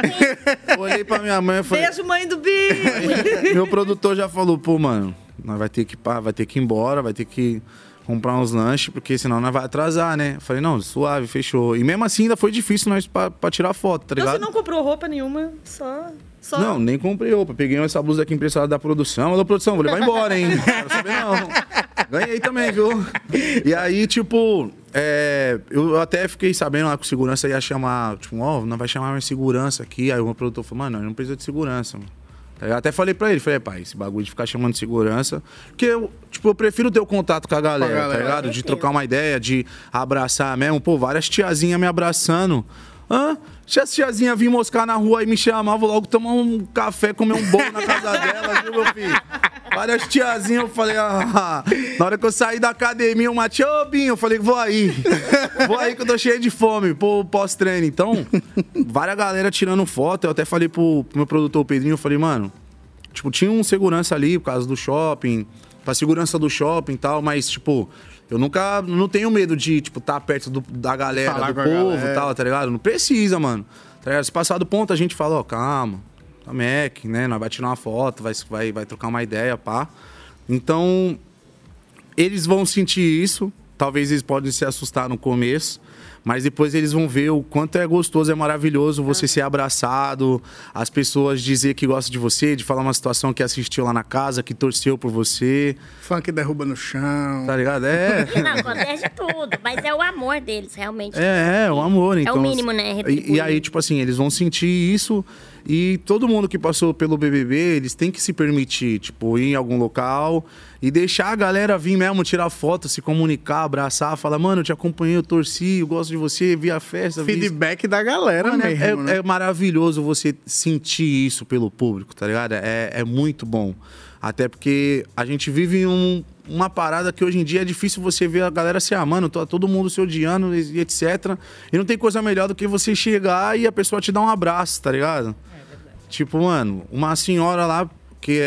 D: olhei pra minha mãe e falei...
C: Beijo, mãe do Bi!
D: Meu produtor já falou, pô, mano, nós vai ter que ir embora, vai ter que comprar uns lanches, porque senão nós vai atrasar, né? Eu falei, não, suave, fechou. E mesmo assim ainda foi difícil nós pra tirar foto, tá ligado?
C: Então você não comprou roupa nenhuma, só...
D: Não, nem comprei roupa. Peguei essa blusa aqui emprestada da produção. Alô, produção, vou levar embora, hein? Não quero saber, não. Ganhei também, viu? E aí, tipo, eu até fiquei sabendo lá que o segurança ia chamar, tipo, não vai chamar mais segurança aqui. Aí o meu produtor falou, mano, não precisa de segurança, mano. Eu até falei pra ele, pai, esse bagulho de ficar chamando de segurança, porque eu prefiro ter o contato com a galera, tá ligado? De trocar uma ideia, de abraçar mesmo. Pô, várias tiazinhas me abraçando. Se as tiazinhas vir moscar na rua e me chamar, vou logo tomar um café, comer um bolo na casa delas, viu, meu filho? Várias tiazinhas, eu falei, na hora que eu saí da academia, uma tia, ô, Binho, eu falei, vou aí que eu tô cheio de fome, pô, pós-treino. Então, várias galera tirando foto, eu até falei pro meu produtor, o Pedrinho, eu falei, mano, tipo, tinha um segurança ali por causa do shopping, pra segurança do shopping e tal, mas, tipo, eu não tenho medo de, tipo, tá perto da galera, falar do povo e tal, tá ligado? Não precisa, mano. Tá ligado? Se passar do ponto, a gente fala, ó, calma, tá Mac, né? Nós vai tirar uma foto, vai trocar uma ideia, pá. Então, eles vão sentir isso. Talvez eles podem se assustar no começo, mas depois eles vão ver o quanto é gostoso, é maravilhoso você ser abraçado, as pessoas dizer que gostam de você, de falar uma situação que assistiu lá na casa, que torceu por você.
A: Funk derruba no chão.
D: Tá ligado?
B: Não, acontece tudo, mas é o amor deles, realmente.
D: O amor, então.
B: É o mínimo, né?
D: E aí, tipo assim, eles vão sentir isso e todo mundo que passou pelo BBB, eles têm que se permitir, tipo, ir em algum local e deixar a galera vir mesmo, tirar foto, se comunicar, abraçar, falar, mano, eu te acompanhei, eu torci, eu gosto de você, vi a festa.
A: Feedback da galera,
D: mano,
A: mesmo, né?
D: É maravilhoso você sentir isso pelo público, tá ligado? É muito bom. Até porque a gente vive uma parada que hoje em dia é difícil você ver a galera se amando, todo mundo se odiando e etc. E não tem coisa melhor do que você chegar e a pessoa te dar um abraço, tá ligado? Tipo, mano, uma senhora lá que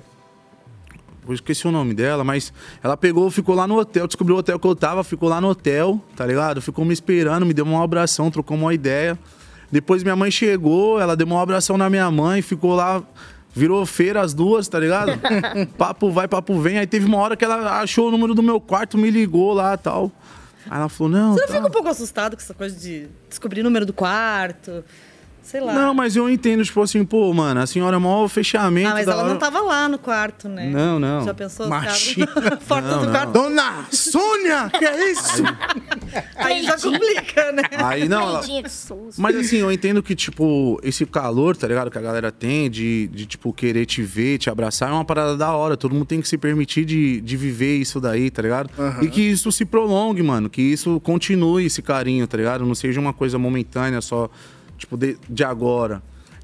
D: eu esqueci o nome dela, mas ela pegou, ficou lá no hotel, descobriu o hotel que eu tava, ficou lá no hotel, tá ligado? Ficou me esperando, me deu um abração, trocou uma ideia. Depois minha mãe chegou, ela deu um abração na minha mãe, ficou lá, virou feira as duas, tá ligado? Papo vai, papo vem. Aí teve uma hora que ela achou o número do meu quarto, me ligou lá e tal. Aí ela falou, não...
C: Você não fica um pouco assustado com essa coisa de descobrir o número do quarto? Sei lá.
D: Não, mas eu entendo, tipo assim, pô, mano, a senhora é o maior fechamento.
C: Mas ela não tava lá no quarto, né?
D: Não.
C: Já pensou?
A: Machinho.
C: Porta do quarto.
A: Dona Sônia, que é isso?
C: Aí já complica, né?
D: Aí não. Mas assim, eu entendo que, tipo, esse calor, tá ligado? Que a galera tem de tipo, querer te ver, te abraçar, é uma parada da hora. Todo mundo tem que se permitir de viver isso daí, tá ligado? E que isso se prolongue, mano. Que isso continue, esse carinho, tá ligado? Não seja uma coisa momentânea só, tipo, de agora.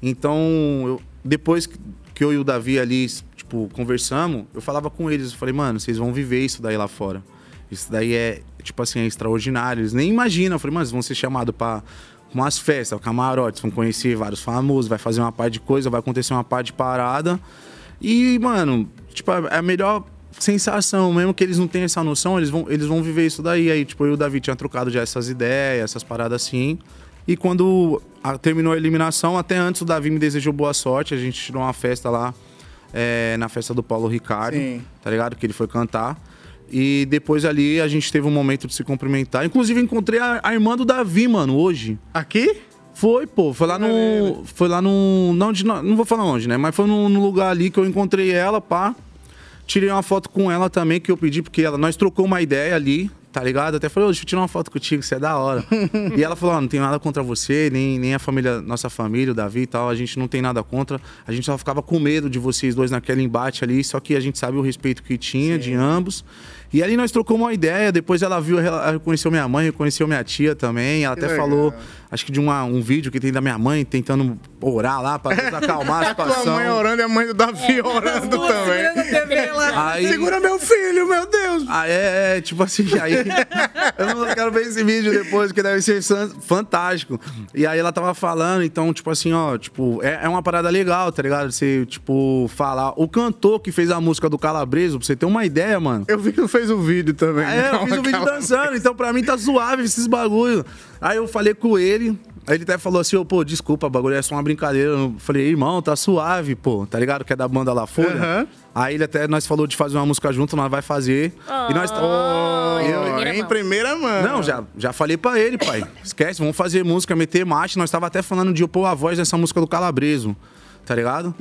D: Então, depois que eu e o Davi ali, tipo, conversamos, eu falava com eles, eu falei, mano, vocês vão viver isso daí lá fora. Isso daí é, tipo assim, é extraordinário. Eles nem imaginam. Eu falei, mano, vocês vão ser chamados pra umas festas, camarotes, vão conhecer vários famosos, vai fazer uma par de coisa, vai acontecer uma par de parada. E, mano, tipo, é a melhor sensação, mesmo que eles não tenham essa noção, eles vão viver isso daí. Aí, tipo, eu e o Davi tinha trocado já essas ideias, essas paradas assim. E quando terminou a eliminação, até antes o Davi me desejou boa sorte. A gente tirou uma festa lá, na festa do Paulo Ricardo, tá ligado? Que ele foi cantar. E depois ali a gente teve um momento de se cumprimentar. Inclusive encontrei a irmã do Davi, mano, hoje.
A: Aqui?
D: Foi, pô. Foi lá no... Foi lá no... Não vou falar onde, né? Mas foi no lugar ali que eu encontrei ela, pá. Tirei uma foto com ela também, que eu pedi, porque nós trocou uma ideia ali, tá ligado? Até falei, deixa eu tirar uma foto contigo, você é da hora. E ela falou, não tenho nada contra você, nem a família, nossa família, o Davi e tal, a gente não tem nada contra. A gente só ficava com medo de vocês dois naquele embate ali, só que a gente sabe o respeito que tinha de ambos. E ali nós trocamos uma ideia, depois ela reconheceu minha mãe, reconheceu minha tia também. Ela até falou, acho que de um vídeo que tem da minha mãe tentando orar lá pra acalmar a situação.
A: A tua mãe orando e a mãe do Davi orando também. Aí, segura meu filho, meu Deus!
D: Aí tipo assim, aí eu não quero ver esse vídeo depois, que deve ser fantástico. E aí ela tava falando, então, tipo assim, ó, tipo, é uma parada legal, tá ligado? Você, tipo, falar. O cantor que fez a música do Calabreso, pra você ter uma ideia, mano.
A: Eu vi que tu fez o vídeo também.
D: Eu fiz o vídeo dançando, então pra mim tá suave esses bagulho. Aí eu falei com ele, aí ele até falou assim, pô, desculpa, bagulho é só uma brincadeira. Eu falei, irmão, tá suave, pô, tá ligado? Que é da banda La Folha. Aí ele até, nós falou de fazer uma música junto, nós vai fazer. E nós
A: em primeira mão.
D: Não, já falei pra ele, pai. Esquece, vamos fazer música, meter marcha. Nós tava até falando de eu pôr a voz nessa música do Calabreso, tá ligado?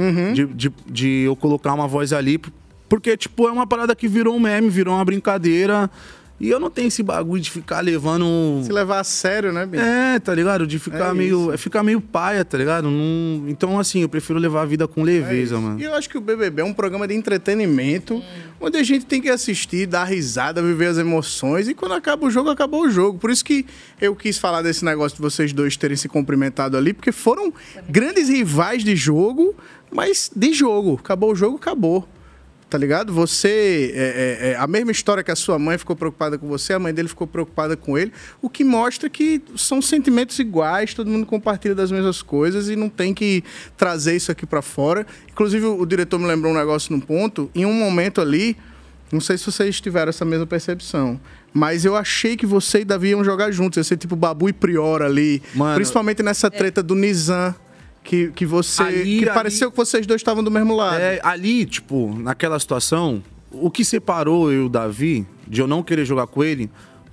D: De eu colocar uma voz ali, porque, tipo, é uma parada que virou um meme, virou uma brincadeira. E eu não tenho esse bagulho de ficar levando...
A: Se levar a sério, né, Bim?
D: Tá ligado? De ficar ficar meio paia, tá ligado? Então, assim, eu prefiro levar a vida com leveza, mano.
A: E eu acho que o BBB é um programa de entretenimento, onde a gente tem que assistir, dar risada, viver as emoções. E quando acaba o jogo, acabou o jogo. Por isso que eu quis falar desse negócio de vocês dois terem se cumprimentado ali, porque foram grandes rivais de jogo, mas de jogo. Acabou o jogo, acabou. Tá ligado? Você... a mesma história que a sua mãe ficou preocupada com você, a mãe dele ficou preocupada com ele, o que mostra que são sentimentos iguais, todo mundo compartilha das mesmas coisas e não tem que trazer isso aqui pra fora. Inclusive, o diretor me lembrou um negócio num ponto, em um momento ali, não sei se vocês tiveram essa mesma percepção, mas eu achei que você e Davi iam jogar juntos, ia ser tipo Babu e Prior ali, mano, principalmente nessa treta do Nizam. Que você... Ali, pareceu que vocês dois estavam do mesmo lado.
D: Ali, tipo, naquela situação, o que separou eu e o Davi, de eu não querer jogar com ele,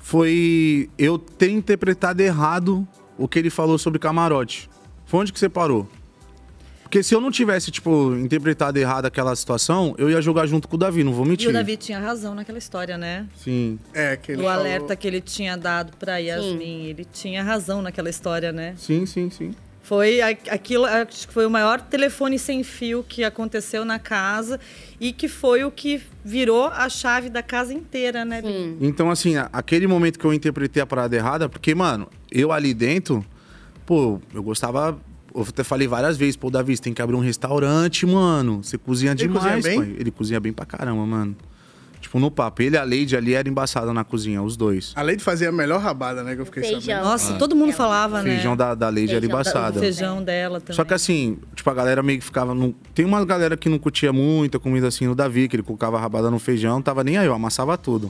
D: foi eu ter interpretado errado o que ele falou sobre camarote. Foi onde que separou. Porque se eu não tivesse, tipo, interpretado errado aquela situação, eu ia jogar junto com o Davi, não vou mentir.
C: E o Davi tinha razão naquela história, né?
D: Sim.
C: O alerta que ele tinha dado pra Yasmin, ele tinha razão naquela história, né?
D: Sim.
C: Foi aquilo, acho que foi o maior telefone sem fio que aconteceu na casa e que foi o que virou a chave da casa inteira, né?
D: Então, assim, aquele momento que eu interpretei a parada errada, porque, mano, eu ali dentro, pô, eu gostava... Eu até falei várias vezes, pô, Davi, você tem que abrir um restaurante, mano. Você cozinha demais,
A: cozinha
D: bem? Ele cozinha bem pra caramba, mano. Tipo, no papo. Ele e a Leide ali era embaçada na cozinha, os dois.
A: A Leide fazia a melhor rabada, né? Que eu fiquei sabendo.
C: Nossa, todo mundo falava, né?
D: O feijão da Leide era embaçada.
C: O feijão dela também.
D: Só que assim, tipo, a galera meio que ficava... Tem uma galera que não curtia muito a comida assim no Davi, que ele colocava a rabada no feijão, tava nem aí, eu amassava tudo.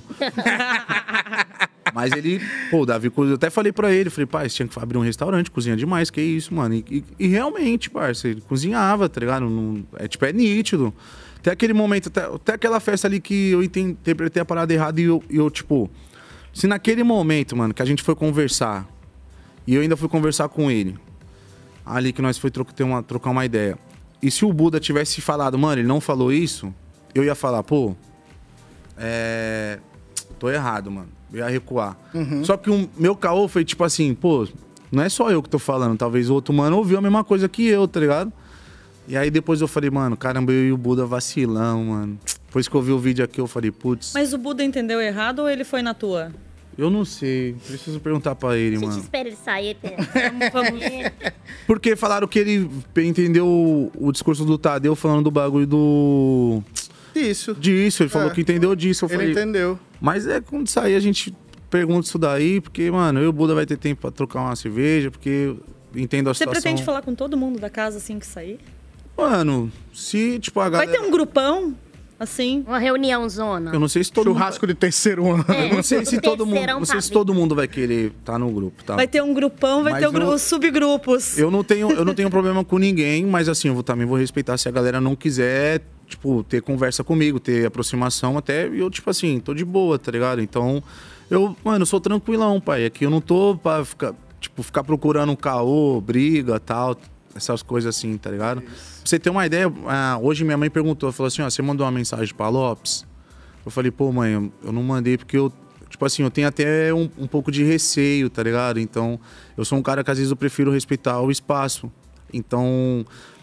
D: Mas ele... Pô, o Davi... Eu até falei pra ele, falei, pai, você tinha que abrir um restaurante, cozinha demais, que isso, mano. E realmente, parça, ele cozinhava, tá ligado? É nítido. Até aquele momento, até aquela festa ali que eu interpretei a parada errada e eu, tipo... Se naquele momento, mano, que a gente foi conversar, e eu ainda fui conversar com ele, ali que nós foi trocar uma ideia, e se o Buda tivesse falado, mano, ele não falou isso, eu ia falar, pô, tô errado, mano. Eu ia recuar. Só que o meu caô foi tipo assim, pô, não é só eu que tô falando, talvez o outro mano ouviu a mesma coisa que eu, tá ligado? E aí depois eu falei, mano, caramba, eu e o Buda vacilão, mano. Depois que eu vi o vídeo aqui, eu falei, putz...
C: Mas o Buda entendeu errado ou ele foi na tua?
D: Eu não sei, preciso perguntar pra ele, mano.
B: A gente espera ele sair,
C: vamos.
D: Porque falaram que ele entendeu o discurso do Tadeu falando do bagulho do... Disso, ele falou que entendeu disso. Eu falei,
A: entendeu.
D: Mas quando sair a gente pergunta isso daí, porque, mano, eu e o Buda vai ter tempo pra trocar uma cerveja, porque entendo a situação.
C: Você pretende falar com todo mundo da casa assim que sair?
D: Mano, se, tipo, a galera...
C: Vai ter um grupão, assim?
B: Uma reunião zona.
D: Eu não sei se todo
A: Churrasco de terceiro ano.
D: Eu não sei se todo mundo, não sei se todo mundo vai querer estar no grupo, tá?
C: Vai ter um grupão, vai ter os subgrupos.
D: Eu não tenho problema com ninguém, mas assim, eu também vou respeitar se a galera não quiser, tipo, ter conversa comigo, ter aproximação até, eu, tipo assim, tô de boa, tá ligado? Então, mano, eu sou tranquilão, pai. Aqui eu não tô pra ficar procurando um caô, briga, tal, essas coisas assim, tá ligado? Pra você ter uma ideia, hoje minha mãe perguntou, falou assim, ó, você mandou uma mensagem pra Lopes? Eu falei, pô, mãe, eu não mandei porque eu, tipo assim, eu tenho até um pouco de receio, tá ligado? Então, eu sou um cara que às vezes eu prefiro respeitar o espaço. Então,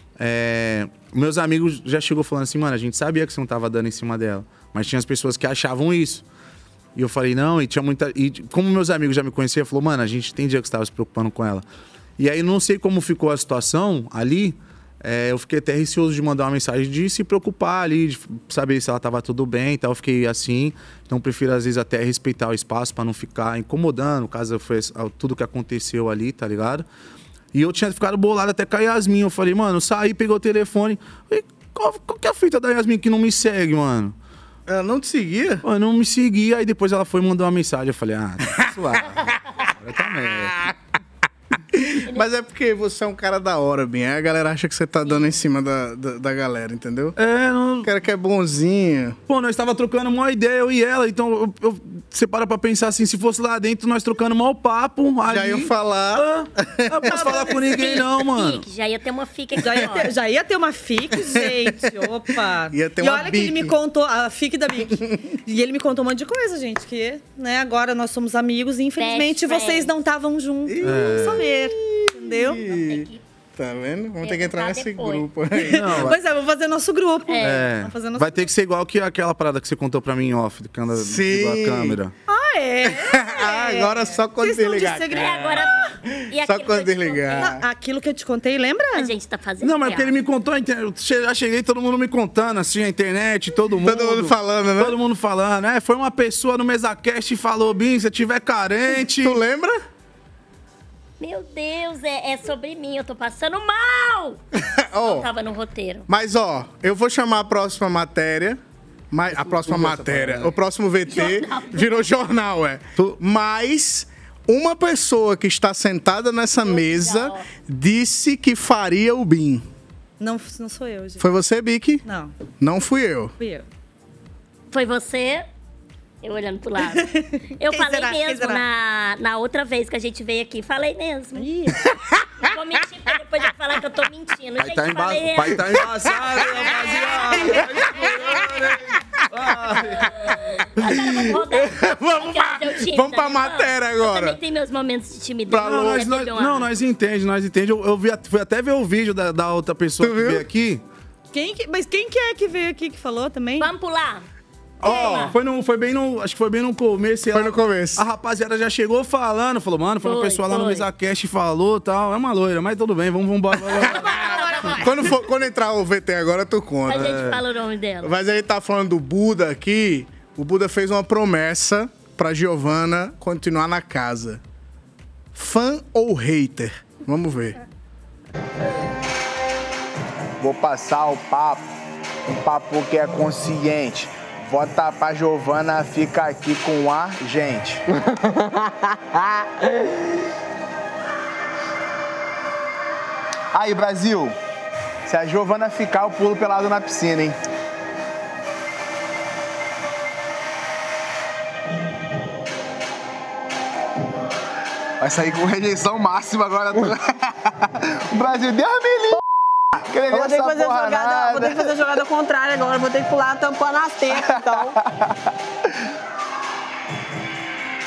D: meus amigos já chegou falando assim, mano, a gente sabia que você não tava dando em cima dela, mas tinha as pessoas que achavam isso. E eu falei, não, e tinha muita... E como meus amigos já me conheciam, falou, mano, a gente entendia que você tava se preocupando com ela. E aí, não sei como ficou a situação ali, eu fiquei até receoso de mandar uma mensagem de se preocupar ali, de saber se ela tava tudo bem e tal. Eu fiquei assim, então prefiro às vezes até respeitar o espaço pra não ficar incomodando, caso foi tudo que aconteceu ali, tá ligado? E eu tinha ficado bolado até com a Yasmin. Eu falei, mano, saí, peguei o telefone. Falei, qual que é a fita da Yasmin que não me segue, mano?
A: Ela não te seguia?
D: Mano, não me seguia. Aí depois ela foi e mandou uma mensagem. Eu falei, tá suave. Agora tá merda.
A: Mas é porque você é um cara da hora, Bim. Aí a galera acha que você tá dando em cima da galera, entendeu?
D: Não...
A: O cara que é bonzinho.
D: Pô, nós tava trocando uma ideia, eu e ela. Então, você para pra pensar assim, se fosse lá dentro, nós trocando mal papo. Ali,
A: já iam falar.
D: Eu não posso falar com ninguém, não, mano.
B: Já ia ter uma fica aqui.
C: Já ia ter uma fic, gente. Opa.
A: Ia ter
C: e
A: uma
C: olha
A: bique.
C: Que ele me contou, a fic da Bic. E ele me contou um monte de coisa, gente. Que, né, agora nós somos amigos e infelizmente vocês não estavam juntos. Vamos saber. Entendeu?
A: Tá vendo? Vamos ter que entrar nesse grupo aí.
C: Não, pois vamos fazer nosso grupo.
D: Vamos fazer nosso grupo. Ter que ser igual que aquela parada que você contou pra mim em off, que anda a câmera.
A: Agora só quando desligar. Só quando desligar.
C: Aquilo que eu te contei, lembra?
B: A gente tá fazendo.
D: Não, mas porque ele me contou, eu já cheguei, todo mundo me contando, assim, a internet, todo mundo
A: falando, né?
D: Todo mundo falando, Foi uma pessoa no MesaCast e falou, Bim, se tiver carente...
A: Tu lembra?
B: Meu Deus, é sobre mim, eu tô passando mal! Não tava no roteiro.
A: Mas, eu vou chamar a próxima matéria. A próxima matéria, o próximo VT virou jornal, Mas uma pessoa que está sentada nessa mesa disse que faria o Bim.
C: Não sou eu, gente.
A: Foi você, Bic?
C: Não.
A: Não fui eu.
C: Fui eu.
B: Foi você? Eu olhando pro lado. Eu falei mesmo na outra vez que a gente veio aqui. Falei mesmo. Não vou mentir, porque depois de falar que eu tô mentindo.
D: Pai tá embaçado,
A: Vamos pra matéria agora.
B: Eu também tenho meus momentos de timidez.
D: Nós entendemos. Eu fui até ver o vídeo da outra pessoa que veio aqui.
C: Mas quem que é que veio aqui que falou também?
B: Vamos pular.
D: Acho que foi bem no começo.
A: Foi no começo.
D: A rapaziada já chegou falando, falou, mano, foi uma pessoa lá no MesaCast e falou e tal. É uma loira, mas tudo bem, vamos embora.
A: Quando entrar o VT agora, tu conta.
B: A gente fala o nome dela.
A: Mas a gente tá falando do Buda aqui. O Buda fez uma promessa pra Giovana continuar na casa. Fã ou hater? Vamos ver.
K: Vou passar o papo, um papo que é consciente. Vota pra Giovana ficar aqui com a gente. Aí, Brasil. Se a Giovana ficar, eu pulo pelado na piscina, hein? Vai sair com rejeição máxima agora. O Brasil, Deus me livre.
E: Eu vou ter que fazer jogada contrária agora. Vou ter que pular tampando as tetas, então.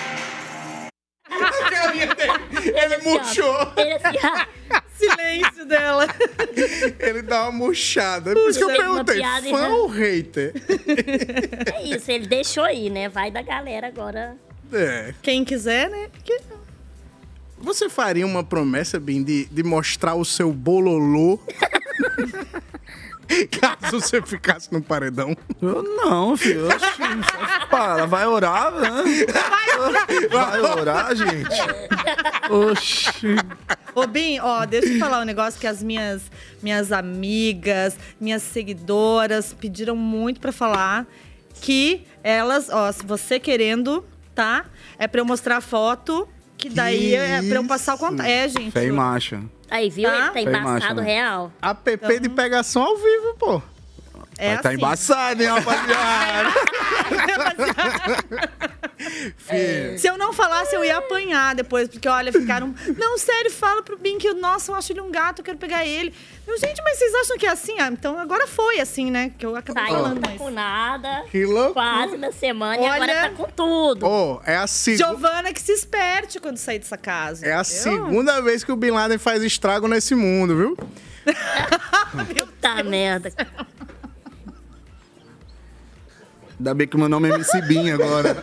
A: Ele murchou.
B: Ele assim,
C: Silêncio dela.
A: Ele dá uma murchada. Por isso que eu perguntei, fã ou hater?
B: É isso, ele deixou aí, né? Vai da galera agora.
A: É.
C: Quem quiser, né?
A: Você faria uma promessa, Bim, de mostrar o seu bololô caso você ficasse no paredão?
D: Eu não, filho. Para, vai orar, né? Vai orar, gente. Oxi.
C: Ô, Bim, ó, deixa eu falar um negócio que as minhas amigas, minhas seguidoras pediram muito pra falar. Que elas, ó, se você querendo, tá? É pra eu mostrar a foto, que daí é pra eu passar o contato. É, gente.
D: Fé e marcha.
B: Aí, viu?
C: Tá?
B: Ele tá embaçado real.
A: App de pegação ao vivo, pô.
C: É
D: Vai tá
C: assim.
D: embaçado, hein, rapaziada?
C: Se eu não falasse, eu ia apanhar depois. Porque, olha, ficaram... Não, sério, fala pro Bim que, nossa, eu acho ele um gato, eu quero pegar ele. Eu, gente, mas vocês acham que é assim? Ah, então agora foi assim, né? Que eu acabei
B: Saiu,
C: falando,
B: tá
C: mas...
B: com nada.
A: Que loucura.
B: Quase na semana e
C: Olha-
B: agora tá com tudo.
A: Ô, é a segunda...
C: Giovana que se esperte quando sair dessa casa.
A: É a segunda vez que o Bin Laden faz estrago nesse mundo, viu?
B: Puta merda.
D: Ainda bem que meu nome é MC Bin agora.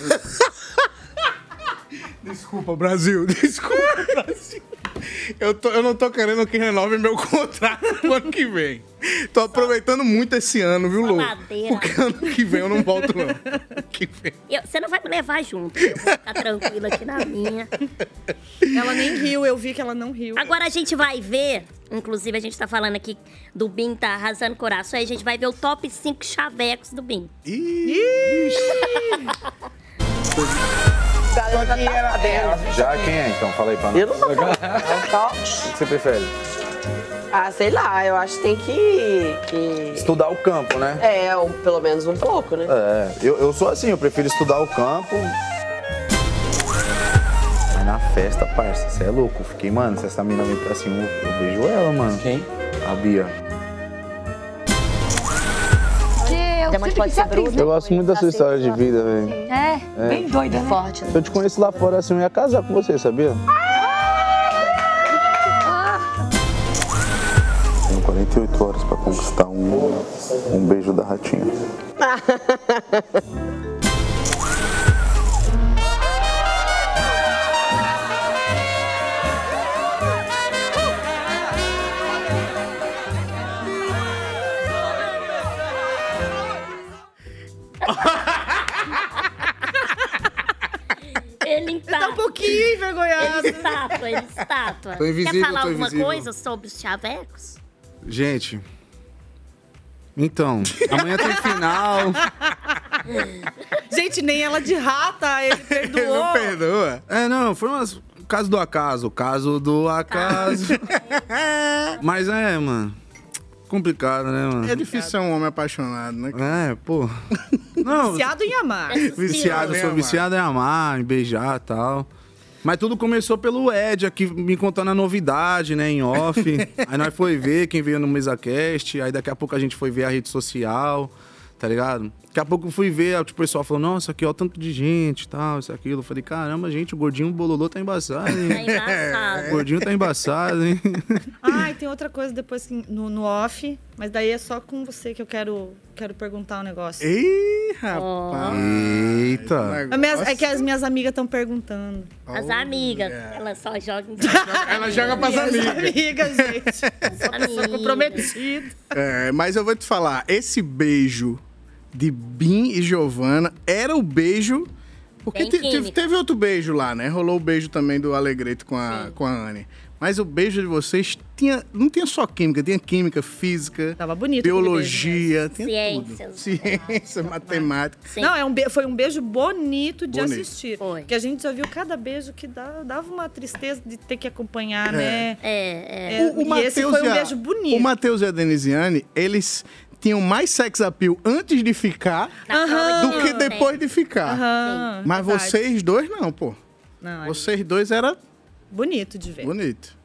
A: Desculpa, Brasil. Desculpa, Brasil. Eu não tô querendo que renove meu contrato no ano que vem. Tô aproveitando muito esse ano, viu, Lô? Porque ano que vem eu não volto, não. Ano que vem.
B: Você não vai me levar junto. Eu vou ficar tranquila aqui na minha.
C: Ela nem riu, eu vi que ela não riu.
B: Agora a gente vai ver, inclusive a gente tá falando aqui do Bin tá arrasando coração, aí a gente vai ver o top 5 chavecos do Bin.
L: Já quem é, então? Fala aí pra nós.
E: Eu não tô falando.
L: O que você prefere?
E: Ah, sei lá, eu acho que tem que...
L: Estudar o campo, né?
E: É, ou pelo menos um pouco, né?
L: É, eu sou assim, eu prefiro estudar o campo. Mas na festa, parça, você é louco. Fiquei, mano, se essa mina vem pra cima, eu beijo ela, mano.
J: Quem?
L: A Bia.
H: Pode ser bruto.
L: Eu gosto muito da sua história de vida, velho.
H: É, bem doida, né?
I: Forte.
L: Se eu te conheço lá fora assim, eu ia casar com você, sabia? Tenho 48 horas pra conquistar um beijo da ratinha.
B: Ele
C: tá um pouquinho envergonhado.
B: Ele estátua.
D: Tô invisível,
B: Quer falar
D: tô
B: alguma
D: invisível.
B: coisa sobre os chavecos?
D: Gente, então, amanhã tem final.
C: Gente, nem ela de rata, ele perdoou.
A: Não perdoa.
D: É, não, foi um caso do acaso. Mas é, mano, complicado, né, mano?
A: É difícil ser um homem apaixonado, né?
D: É, pô. Não,
C: Viciado em amar.
D: viciado, eu sou viciado em amar, em beijar e tal. Mas tudo começou pelo Ed aqui me contando a novidade, né, em off. Aí nós foi ver quem veio no MesaCast, aí daqui a pouco a gente foi ver a rede social, tá ligado? Daqui a pouco eu fui ver, o pessoal falou, nossa, aqui ó, tanto de gente e tal, isso, aquilo. Eu falei, caramba, gente, o gordinho bololô tá embaçado, hein?
B: Tá embaçado.
D: O gordinho tá embaçado, hein?
C: Ah, e tem outra coisa depois no off, mas daí é só com você que eu quero perguntar um negócio.
A: Ih, rapaz.
D: Eita.
C: É que as minhas amigas estão perguntando.
B: As amigas, elas só jogam.
A: Ela joga pras
C: Minhas
A: amigas.
C: amigas, gente. Sou comprometida.
A: É, mas eu vou te falar, esse beijo de Bin e Giovana era o beijo... Porque
B: Tem química.
A: teve outro beijo lá, né? Rolou o beijo também do Alegrete com a Anne. Mas o beijo de vocês não tinha só química, tinha química, física,
C: Tava bonito
A: biologia,
C: aquele
A: tinha
B: Ciências.
A: tudo. Ciência, matemática.
C: Não, foi um beijo bonito de
A: Bonito.
C: assistir.
B: Foi.
C: Que a gente já viu cada beijo que dava uma tristeza de ter que acompanhar, né?
A: O
C: E esse
A: Matheus
C: foi um
A: e a-
C: beijo bonito.
A: O Matheus e a Denisiane, eles tinham mais sex appeal antes de ficar do que depois de ficar.
C: Aham,
A: Mas
C: verdade.
A: vocês dois não, pô.
C: Não,
A: Vocês dois era
C: bonito de ver.
A: bonito.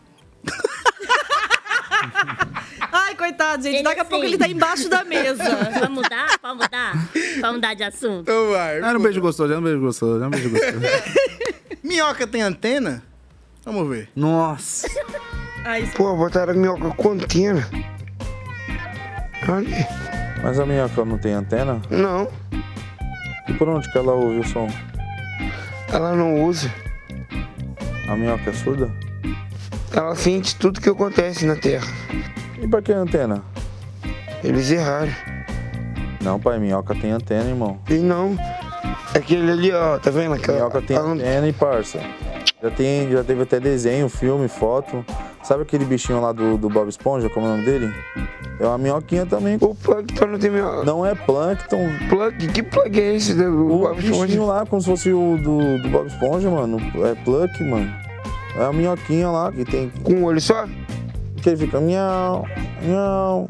C: Ai, coitado, gente.
B: Ele
C: Daqui a pouco ele tá embaixo da mesa.
B: Vamos mudar? Vamos mudar? Vamos mudar de assunto?
A: Então vai.
D: Era um beijo gostoso, era um beijo gostoso, era um beijo gostoso.
A: Minhoca tem antena? Vamos ver.
D: Nossa.
M: Pô, botaram a minhoca com antena. Olha.
D: Mas a minhoca não tem antena?
M: Não.
D: E por onde que ela ouve o som?
M: Ela não usa.
D: A minhoca é surda?
M: Ela sente tudo que acontece na Terra.
D: E pra que antena?
M: Eles erraram.
D: Não, pai, minhoca tem antena, irmão.
M: E não. Aquele ali, ó, tá vendo? Aquela...
D: Minhoca tem antena e parça. Já teve até desenho, filme, foto. Sabe aquele bichinho lá do Bob Esponja, como é o nome dele? É uma minhoquinha também.
M: O Plankton não tem minhoca.
D: Não é Plankton.
M: Que plug é esse do Bob Esponja?
D: O bichinho lá, como se fosse o do Bob Esponja, mano. É Plunk, mano. É a minhoquinha lá que tem...
M: Com um olho só?
D: Que ele fica miau, miau.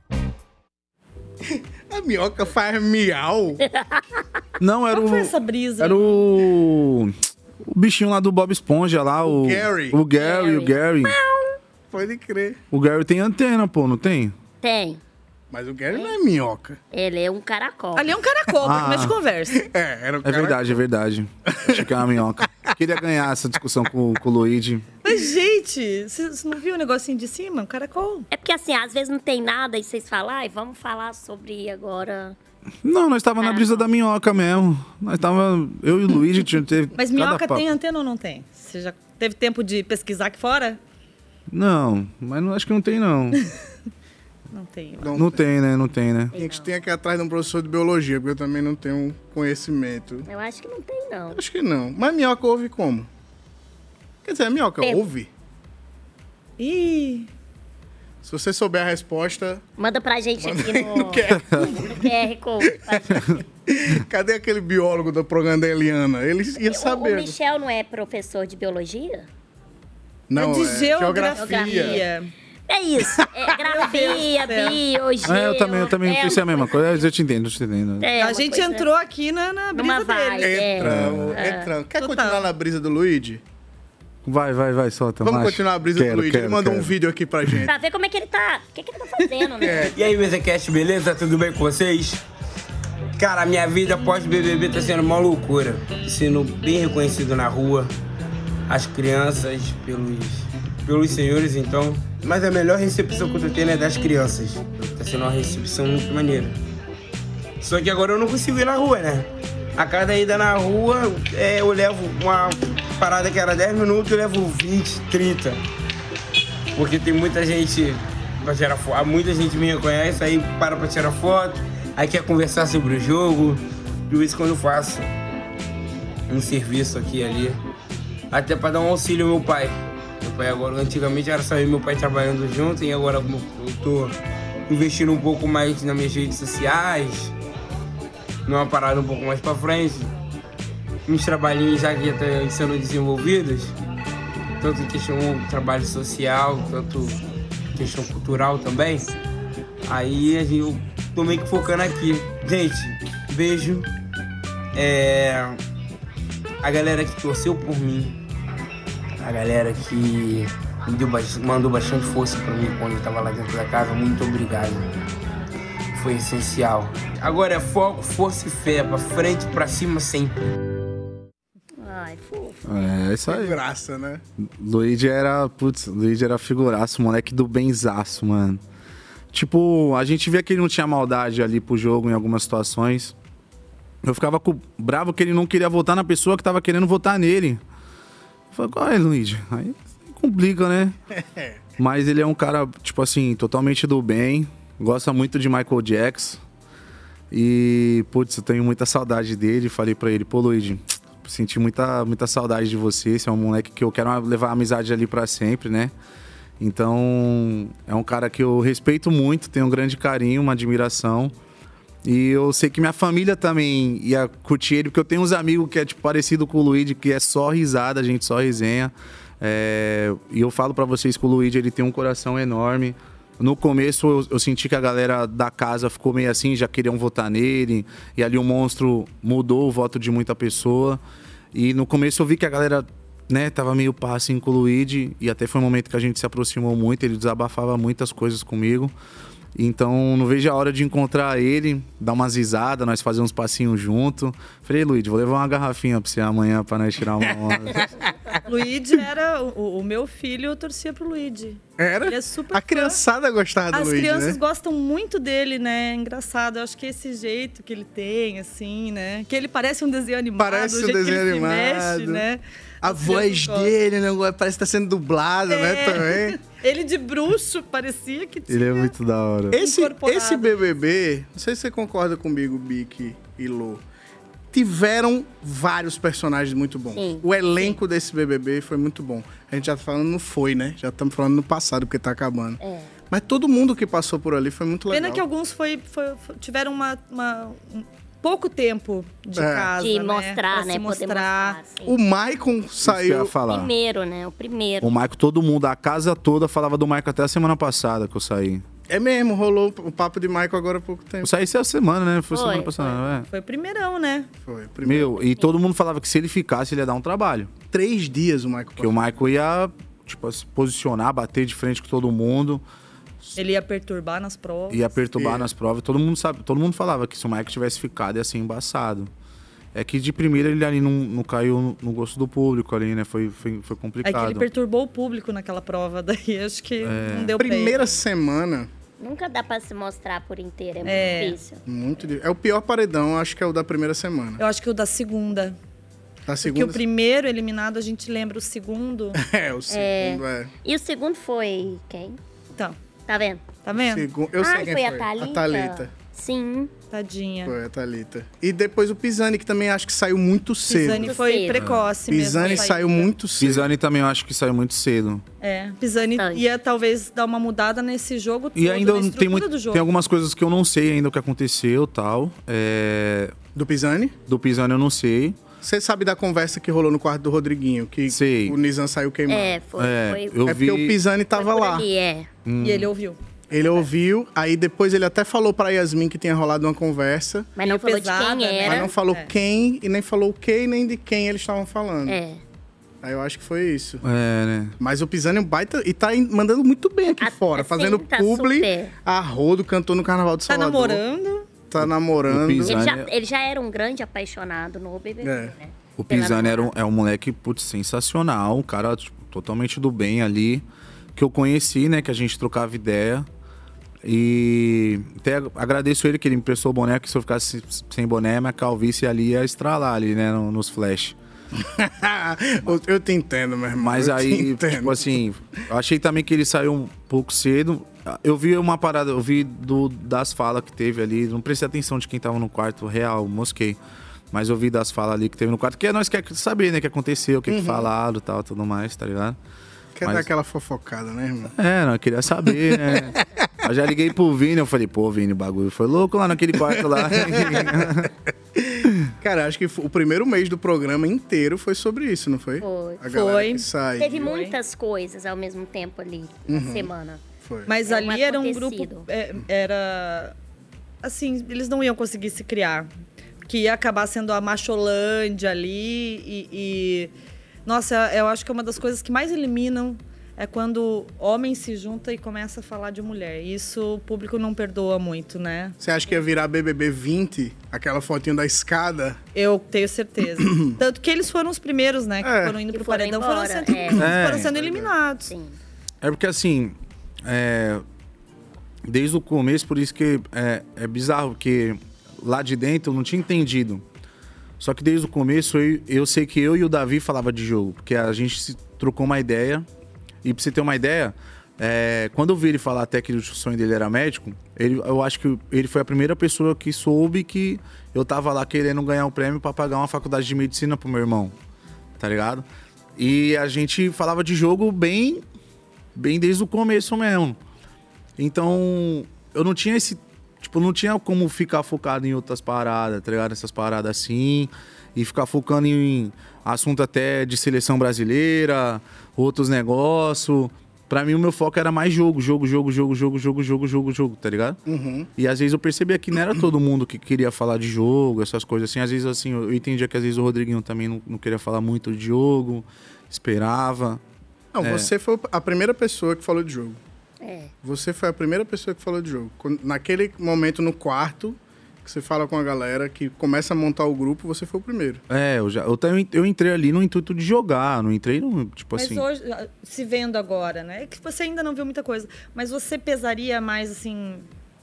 A: A minhoca faz miau.
D: Não, era
C: Qual foi essa brisa?
D: Era o bichinho lá do Bob Esponja lá, o
A: Gary.
D: O Gary.
A: Pode crer.
D: O Gary tem antena, pô, não tem?
B: Tem.
A: Mas o Gary não é minhoca.
B: Ele é um caracol.
C: Ali é um caracol, pra começar de conversa.
A: Era um
D: É verdade, é verdade. Achei que era uma minhoca. Queria ganhar essa discussão com o Luigi.
C: Mas, gente, você não viu o negocinho de cima? Um caracol.
B: É porque, assim, às vezes não tem nada e vocês falam, ai, vamos falar sobre agora...
D: Não, nós tava na brisa da minhoca mesmo. Nós tava... Eu e o Luigi teve...
C: Mas minhoca tem antena ou não tem? Você já teve tempo de pesquisar aqui fora?
D: Não, mas não, acho que não tem, não.
C: Não tem.
D: Não tem, né? Não tem, né?
A: A gente tem que ir atrás de um professor de biologia, porque eu também não tenho conhecimento.
B: Eu acho que não tem, não.
A: Acho que não. Mas minhoca ouve como? Quer dizer, a minhoca ouve?
C: Ih...
A: Se você souber a resposta...
B: Manda pra gente aqui no QR Code.
A: Cadê aquele biólogo da propaganda Eliana? Ele ia saber.
B: O Michel não é professor de biologia?
A: Não,
C: é de
A: geografia.
B: É isso. É grafia, biologia.
D: Eu também pensei a mesma coisa. Eu te entendo.
C: A gente entrou aqui na brisa dele.
A: Entrando. Quer continuar na brisa do Luigi?
D: Vai, solta.
A: Vamos continuar a brisa do Luigi. Ele mandou um vídeo aqui pra gente.
B: Pra ver como é que ele tá. O que ele tá fazendo, né?
N: E aí, MesaCast, beleza? Tudo bem com vocês? Cara, a minha vida pós-BBB tá sendo uma loucura. Sendo bem reconhecido na rua. As crianças, pelos senhores, então. Mas a melhor recepção que eu tô tendo é das crianças. Tá sendo uma recepção muito maneira. Só que agora eu não consigo ir na rua, né? A cada ida na rua, eu levo uma parada que era 10 minutos, eu levo 20, 30. Porque tem muita gente pra tirar foto. Muita gente me reconhece, aí para pra tirar foto, aí quer conversar sobre o jogo. Por isso quando eu faço um serviço aqui e ali. Até pra dar um auxílio ao meu pai. Meu pai agora, antigamente era só eu e meu pai trabalhando junto, e agora eu tô investindo um pouco mais nas minhas redes sociais. Numa parada um pouco mais pra frente. Uns trabalhinhos já que estão sendo desenvolvidos. Tanto em questão de trabalho social, tanto em questão cultural também. Aí eu tô meio que focando aqui. Gente, beijo. A galera que torceu por mim. A galera que mandou bastante força pra mim quando eu tava lá dentro da casa. Muito obrigado. Foi essencial. Agora é foco, força e fé, pra frente, pra cima sempre.
B: Ai, fofo.
D: É isso aí.
A: Graça, né?
D: Luigi era figuraço, moleque do benzaço, mano. Tipo, a gente via que ele não tinha maldade ali pro jogo em algumas situações. Eu ficava bravo que ele não queria votar na pessoa que tava querendo votar nele. Eu falei, qual é, Luigi? Aí complica, né? Mas ele é um cara, tipo assim, totalmente do bem. Gosta muito de Michael Jackson. E, putz, eu tenho muita saudade dele. Falei pra ele, pô, Luigi, senti muita saudade de você. Você é um moleque que eu quero levar a amizade ali pra sempre, né? Então, é um cara que eu respeito muito, tenho um grande carinho, uma admiração. E eu sei que minha família também ia curtir ele, porque eu tenho uns amigos que é tipo, parecido com o Luigi, que é só risada, a gente só resenha. E eu falo pra vocês que o Luigi, ele tem um coração enorme. No começo eu senti que a galera da casa ficou meio assim, já queriam votar nele. E ali o Monstro mudou o voto de muita pessoa. E no começo eu vi que a galera, né, tava meio pá assim com o Luigi. E até foi um momento que a gente se aproximou muito, ele desabafava muitas coisas comigo. Então não vejo a hora de encontrar ele, dar umas risadas, nós fazer uns passinhos junto. Falei, Luigi, vou levar uma garrafinha pra você amanhã pra nós tirar uma onda.
C: Luigi era... O meu filho torcia pro Luigi.
A: Era?
C: Ele é super
A: A criançada gostava do Luigi,
C: As crianças
A: né?
C: gostam muito dele, né? É engraçado. Eu acho que esse jeito que ele tem, assim, né? Que ele parece um desenho animado.
A: Parece
C: o
A: um
C: jeito
A: desenho
C: que ele
A: animado.
C: se mexe, né?
A: A voz dele, né? Parece que tá sendo dublada, né? Também.
C: Ele de bruxo, parecia que tinha...
D: Ele é muito da hora.
A: Esse BBB, não sei se você concorda comigo, Bic e Lô, tiveram vários personagens muito bons.
B: Sim,
A: o elenco desse BBB foi muito bom. A gente já tá falando no foi, né? Já estamos falando no passado, porque tá acabando. Mas todo mundo que passou por ali foi muito legal.
C: Pena que alguns tiveram pouco tempo de casa,
B: de
C: né?
B: mostrar,
C: pra
B: né?
C: se
B: Poder
C: mostrar.
B: mostrar, sim.
A: O Maicon saiu...
D: ia falar.
B: Primeiro, né? O primeiro.
D: O Maicon, todo mundo, a casa toda falava do Maicon até a semana passada que eu saí.
A: É mesmo, rolou o papo de Maicon agora há pouco tempo.
D: Eu saí essa semana, né? Foi semana passada,
C: Foi o primeirão, né?
A: Foi, primeiro.
D: Meu, e todo mundo falava que se ele ficasse, ele ia dar um trabalho.
A: 3 dias o Maicon.
D: Que o Maicon ia, tipo, se posicionar, bater de frente com todo mundo.
C: Ele ia perturbar nas provas.
D: Ia perturbar nas provas. Todo mundo falava que se o Maicon tivesse ficado, ia ser embaçado. É que de primeira ele ali não caiu no gosto do público ali, né? Foi complicado.
C: É que ele perturbou o público naquela prova, daí acho que não deu
A: Primeira semana...
B: Nunca dá pra se mostrar por inteiro, é muito difícil.
A: Muito difícil. É o pior paredão, acho que é o da primeira semana.
C: Eu acho que o da segunda.
A: Da segunda?
C: Porque o primeiro eliminado, a gente lembra o segundo.
A: O segundo é.
B: E o segundo foi quem?
C: Então.
B: Tá vendo?
C: Tá vendo?
A: Eu sei quem
B: foi.
A: foi.
B: A
A: A Thalita.
B: Sim.
C: Tadinha.
A: Foi a Thalita. E depois o Pisani, que também acho que saiu muito cedo.
C: Pisani foi precoce mesmo.
A: Pisani saiu muito cedo.
D: Pisani também eu acho que saiu muito cedo.
C: Pisani ia talvez dar uma mudada nesse jogo todo,
D: E ainda
C: na estrutura do jogo.
D: tem algumas coisas que eu não sei ainda o que aconteceu e tal.
A: Do Pisani?
D: Do Pisani eu não sei.
A: Você sabe da conversa que rolou no quarto do Rodriguinho, que o Nizam saiu queimado.
B: Foi.
A: Porque o Pisani tava lá.
B: Ali,
C: E ele ouviu.
A: Ele ouviu, aí depois ele até falou pra Yasmin que tinha rolado uma conversa.
B: Mas não falou de quem era.
A: Mas não falou quem, e nem falou o que, nem de quem eles estavam falando. Aí eu acho que foi isso.
D: Né?
A: Mas o Pisani é um baita... E tá mandando muito bem aqui fora. Fazendo
B: tá
A: publi.
B: super.
A: A rodo, cantou no Carnaval de Salvador.
C: Tá
A: namorando.
B: Ele já era um grande apaixonado no BBB, né?
D: O Pisani é um moleque, putz, sensacional. Um cara tipo, totalmente do bem ali. Que eu conheci, né? Que a gente trocava ideia. E até agradeço ele que ele me emprestou o boné. Que se eu ficasse sem boné, minha calvície ali ia estralar ali, né? Nos flash.
A: Eu te entendo, meu irmão.
D: Mas aí, tipo assim, eu achei também que ele saiu um pouco cedo. Eu vi uma parada, eu vi das falas que teve ali. Não prestei atenção de quem tava no quarto real, mosquei. Mas eu vi das falas ali que teve no quarto. Que nós queremos saber, né? O que aconteceu, o que falaram e tal, tudo mais, tá ligado?
A: Quer dar aquela fofocada, né, irmão?
D: Eu queria saber, né? Eu já liguei pro Vini, eu falei, pô, Vini, o bagulho foi louco lá naquele quarto lá.
A: Cara, acho que o primeiro mês do programa inteiro foi sobre isso, não foi?
B: Foi.
A: A galera que sai.
B: Teve muitas coisas ao mesmo tempo ali, na semana.
A: Foi.
C: Mas ali era um grupo... Era... Assim, eles não iam conseguir se criar. Que ia acabar sendo a Macholândia ali Nossa, eu acho que é uma das coisas que mais eliminam é quando homem se junta e começa a falar de mulher. Isso o público não perdoa muito, né?
A: Você acha que ia virar BBB 20? Aquela fotinho da escada?
C: Eu tenho certeza. Tanto que eles foram os primeiros, né? Que foram indo pro paredão. Foram sendo eliminados.
B: Sim.
D: É porque assim... desde o começo, por isso que é bizarro, porque lá de dentro eu não tinha entendido. Só que desde o começo eu sei que eu e o Davi falava de jogo, porque a gente se trocou uma ideia. E pra você ter uma ideia, quando eu vi ele falar até que o sonho dele era médico, eu acho que ele foi a primeira pessoa que soube que eu tava lá querendo ganhar um prêmio pra pagar uma faculdade de medicina pro meu irmão, tá ligado? E a gente falava de jogo bem desde o começo mesmo. Então, eu não tinha não tinha como ficar focado em outras paradas, tá ligado? Essas paradas assim. E ficar focando em assunto até de seleção brasileira, outros negócios. Pra mim, o meu foco era mais jogo, tá ligado?
A: Uhum.
D: E às vezes eu percebia que não era todo mundo que queria falar de jogo, essas coisas assim. Às vezes, assim, eu entendia que às vezes o Rodriguinho também não queria falar muito de jogo, esperava.
A: Não, você foi a primeira pessoa que falou de jogo. Você foi a primeira pessoa que falou de jogo. Naquele momento, no quarto, que você fala com a galera, que começa a montar o grupo, você foi o primeiro.
D: Eu entrei ali no intuito de jogar, não entrei no, tipo
C: mas
D: assim...
C: Mas hoje, se vendo agora, né? É que você ainda não viu muita coisa, mas você pesaria mais, assim,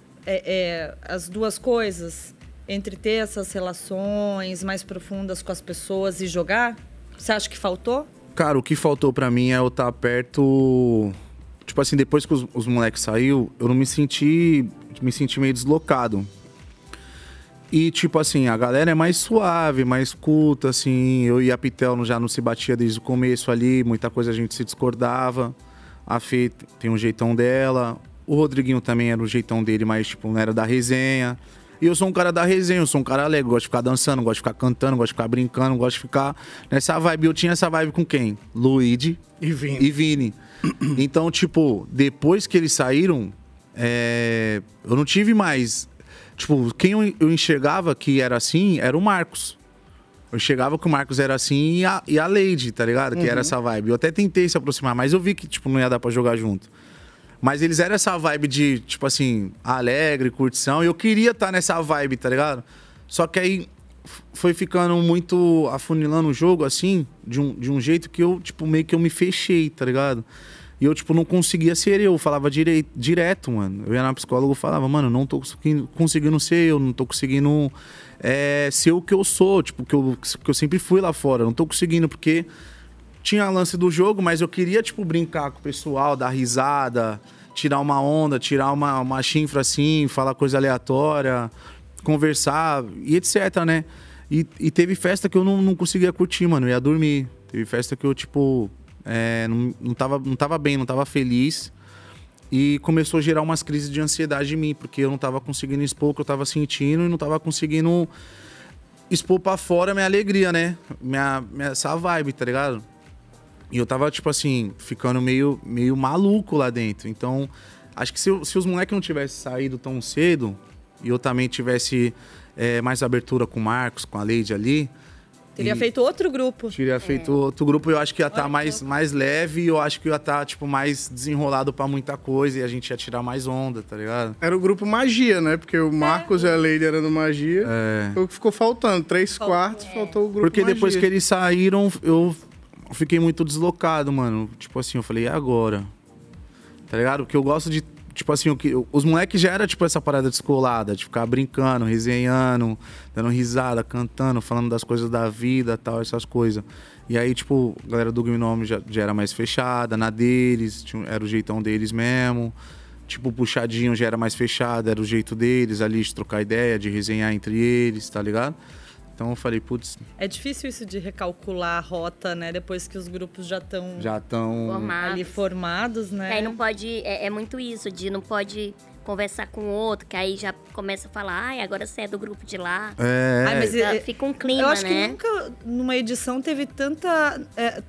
C: as duas coisas? Entre ter essas relações mais profundas com as pessoas e jogar? Você acha que faltou?
D: Cara, o que faltou pra mim é eu estar perto... Tipo assim, depois que os moleques saiu, eu não me senti meio deslocado. E, tipo assim, a galera é mais suave, mais culta, assim. Eu e a Pitel já não se batia desde o começo ali. Muita coisa a gente se discordava. A Fê tem um jeitão dela. O Rodriguinho também era o jeitão dele, mas, tipo, não era da resenha. E eu sou um cara da resenha, eu sou um cara alegre. Gosto de ficar dançando, gosto de ficar cantando, gosto de ficar brincando, gosto de ficar nessa vibe. Eu tinha essa vibe com quem? Luigi
A: e Vini.
D: Então, tipo, depois que eles saíram, eu não tive mais... Tipo, quem eu enxergava que era assim, era o Marcos. Eu enxergava que o Marcos era assim e a Lady, tá ligado? Que era essa vibe. Eu até tentei se aproximar, mas eu vi que, tipo, não ia dar pra jogar junto. Mas eles eram essa vibe de, tipo assim, alegre, curtição. E eu queria estar nessa vibe, tá ligado? Só que aí foi ficando muito afunilando o jogo, assim, de um jeito que eu, tipo, meio que eu me fechei, tá ligado? E eu, tipo, não conseguia ser eu. Falava direto, mano. Eu ia na psicóloga e falava, mano, não tô conseguindo ser eu. Não tô conseguindo ser o que eu sou. Tipo, que eu sempre fui lá fora. Não tô conseguindo, porque... Tinha lance do jogo, mas eu queria, tipo, brincar com o pessoal, dar risada, tirar uma onda, tirar uma chifra assim, falar coisa aleatória, conversar e etc, né? E teve festa que eu não conseguia curtir, mano, eu ia dormir. Teve festa que eu, tipo, não tava bem, não tava feliz. E começou a gerar umas crises de ansiedade em mim, porque eu não tava conseguindo expor o que eu tava sentindo e não tava conseguindo expor pra fora a minha alegria, né? Essa vibe, tá ligado? E eu tava, tipo assim, ficando meio maluco lá dentro. Então, acho que se os moleques não tivessem saído tão cedo, e eu também tivesse mais abertura com o Marcos, com a Lady ali...
C: Teria feito outro grupo.
D: Teria feito outro grupo, eu acho que ia estar mais leve, e eu acho que ia estar, tipo, mais desenrolado pra muita coisa, e a gente ia tirar mais onda, tá ligado?
A: Era o grupo Magia, né? Porque o Marcos e a Lady eram no Magia. Foi o que ficou faltando. 3/4, faltou o grupo
D: Porque
A: Magia.
D: Depois que eles saíram, eu fiquei muito deslocado, mano. Tipo assim, eu falei, e agora? Tá ligado? Porque eu gosto de, tipo assim, os moleques já era tipo essa parada descolada, de ficar brincando, resenhando, dando risada, cantando, falando das coisas da vida, tal, essas coisas. E aí, tipo, a galera do Gnome já era mais fechada, na deles, era o jeitão deles mesmo. Tipo, o Puxadinho já era mais fechado, era o jeito deles ali de trocar ideia, de resenhar entre eles, tá ligado? Então eu falei, putz...
C: É difícil isso de recalcular a rota, né? Depois que os grupos já estão ali formados, né?
B: Aí não pode... É muito isso, de não pode conversar com o outro, que aí já começa a falar, ai, agora você é do grupo de lá.
C: Mas
B: fica um clima, né?
C: Eu acho que nunca numa edição teve tanta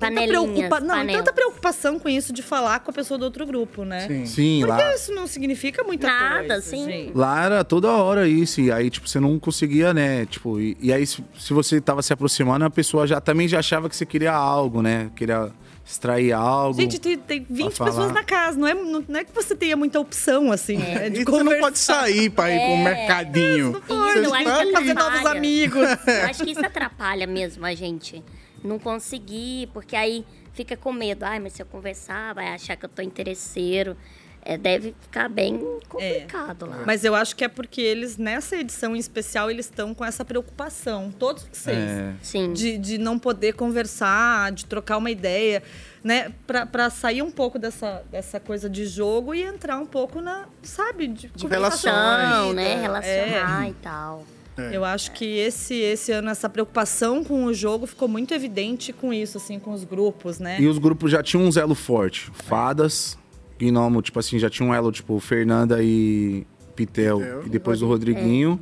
C: preocupação com isso de falar com a pessoa do outro grupo, né?
D: Sim,
C: porque
D: lá...
C: isso não significa muita coisa.
B: Nada, sim.
C: Gente.
D: Lá era toda hora isso, e aí, tipo, você não conseguia, né? Tipo, e aí, se você tava se aproximando, a pessoa também já achava que você queria algo, né? Queria extrair algo.
C: Gente, tem 20 pessoas na casa, não é que você tenha muita opção, assim, né?
A: E você não pode sair pra ir pro mercadinho.
B: Isso, eu acho que
C: fazer novos amigos.
B: Eu acho que isso atrapalha mesmo a gente. Não conseguir, porque aí fica com medo. Ai, mas se eu conversar, vai achar que eu tô interesseiro. Deve ficar bem complicado lá.
C: Mas eu acho que é porque eles, nessa edição em especial, eles estão com essa preocupação, todos vocês.
B: Sim.
C: De não poder conversar, de trocar uma ideia, né? Pra sair um pouco dessa coisa de jogo e entrar um pouco de
B: relação, né? Relacionar e tal.
C: Eu acho que esse ano, essa preocupação com o jogo ficou muito evidente com isso, assim, com os grupos, né?
D: E os grupos já tinham um elo forte. Fadas... Gnomo, tipo assim, já tinha um elo, tipo, Fernanda e Pitel e depois o Rodriguinho.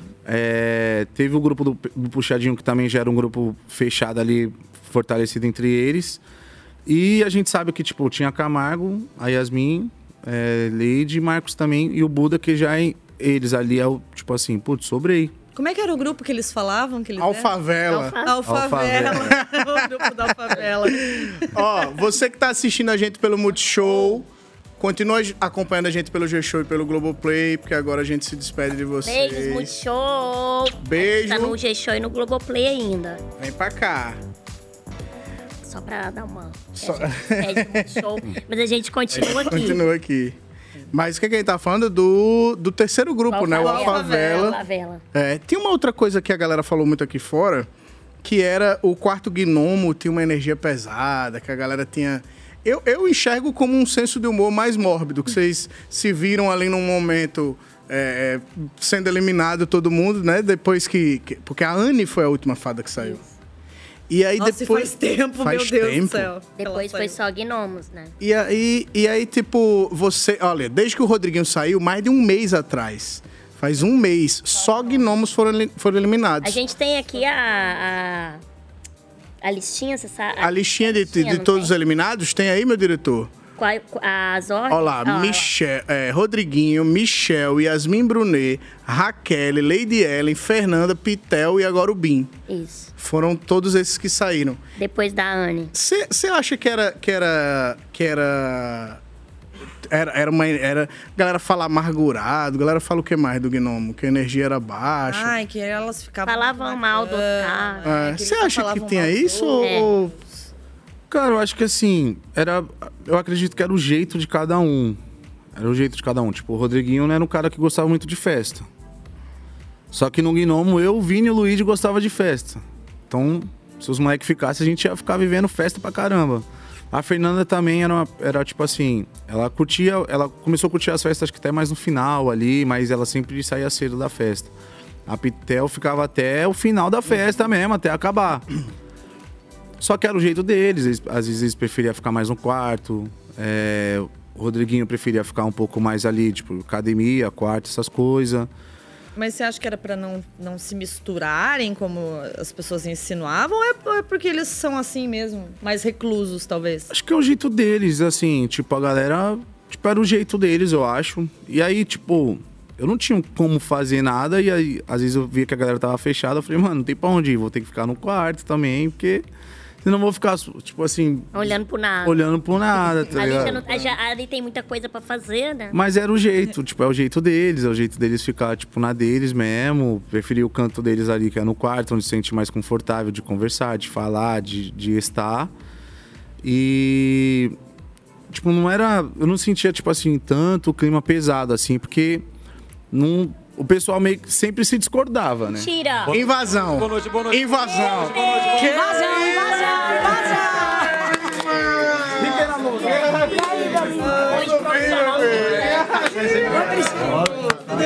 D: Teve o grupo do Puxadinho, que também já era um grupo fechado ali, fortalecido entre eles. E a gente sabe que, tipo, tinha a Camargo, a Yasmin, Lady e Marcos também, e o Buda, que já eles ali, tipo assim, putz, sobrei.
C: Como é que era o grupo que eles falavam? Que eles
A: Alfavela.
C: Alfavela. O grupo da Alfavela.
A: Ó, você que tá assistindo a gente pelo Multishow, Continua acompanhando a gente pelo G-Show e pelo Globoplay, porque agora a gente se despede de vocês.
B: Beijos, Multishow.
A: Beijo.
B: Tá no G-Show e no Globoplay ainda.
A: Vem pra cá.
B: Só pra dar uma... Multishow, mas a gente continua aqui.
A: Continua aqui. Mas o que a gente tá falando? Do terceiro grupo, né? O Alfavela. Tinha uma outra coisa que a galera falou muito aqui fora, que era o quarto gnomo tinha uma energia pesada, que a galera tinha... Eu enxergo como um senso de humor mais mórbido, que vocês se viram ali num momento sendo eliminado todo mundo, né? Depois porque a Anne foi a última fada que saiu. E aí
C: Nossa,
A: depois...
C: faz tempo, meu Deus do céu.
B: Depois foi só gnomos, né?
A: E aí, tipo, você... Olha, desde que o Rodriguinho saiu, mais de um mês atrás... Faz um mês, só gnomos foram eliminados.
B: A gente tem aqui a listinha, você sabe?
A: A listinha de todos os eliminados tem aí, meu diretor?
B: As ordens?
A: Olha lá, Rodriguinho, Michel, Yasmin Brunet, Raquel, Lady Ellen, Fernanda, Pitel e agora o Bim.
B: Isso.
A: Foram todos esses que saíram.
B: Depois da Anne.
A: Você acha que era a galera fala amargurado, a galera fala o que mais do gnomo? Que a energia era baixa.
C: Ai, que elas ficavam...
B: Falavam mal do cara.
A: Você acha que tinha isso? Ou...
D: Cara, eu acho que assim, eu acredito que era o jeito de cada um. Era o jeito de cada um. Tipo, o Rodriguinho não era um cara que gostava muito de festa. Só que no gnomo, o Vini e o Luigi gostava de festa. Então, se os moleques ficassem, a gente ia ficar vivendo festa pra caramba. A Fernanda também era tipo assim, ela começou a curtir as festas acho que até mais no final ali, mas ela sempre saía cedo da festa. A Pitel ficava até o final da festa mesmo, até acabar. Só que era o jeito deles, às vezes eles preferiam ficar mais no quarto, o Rodriguinho preferia ficar um pouco mais ali, tipo, academia, quarto, essas coisas.
C: Mas você acha que era pra não se misturarem, como as pessoas insinuavam? Ou é porque eles são assim mesmo? Mais reclusos, talvez?
D: Acho que é o jeito deles, assim. Tipo, a galera... Tipo, era o jeito deles, eu acho. E aí, tipo... Eu não tinha como fazer nada. E aí, às vezes, eu via que a galera tava fechada. Eu falei, mano, não tem pra onde ir. Vou ter que ficar no quarto também, porque... Senão eu vou ficar, tipo assim...
B: Olhando pro nada.
D: Olhando pro nada, tá ligado?
B: Ali tem muita coisa pra fazer, né?
D: Mas era o jeito, tipo, é o jeito deles ficar, tipo, na deles mesmo. Preferia o canto deles ali, que é no quarto, onde se sente mais confortável de conversar, de falar, de estar. E... Tipo, não era... Eu não sentia, tipo assim, tanto clima pesado, assim, porque... Não... O pessoal meio que sempre se discordava, né?
B: Tira!
A: Invasão!
O: Boa noite, boa noite.
A: Invasão!
H: Invasão!
O: Fiquem na mão.
B: Hoje profissional.
C: Tudo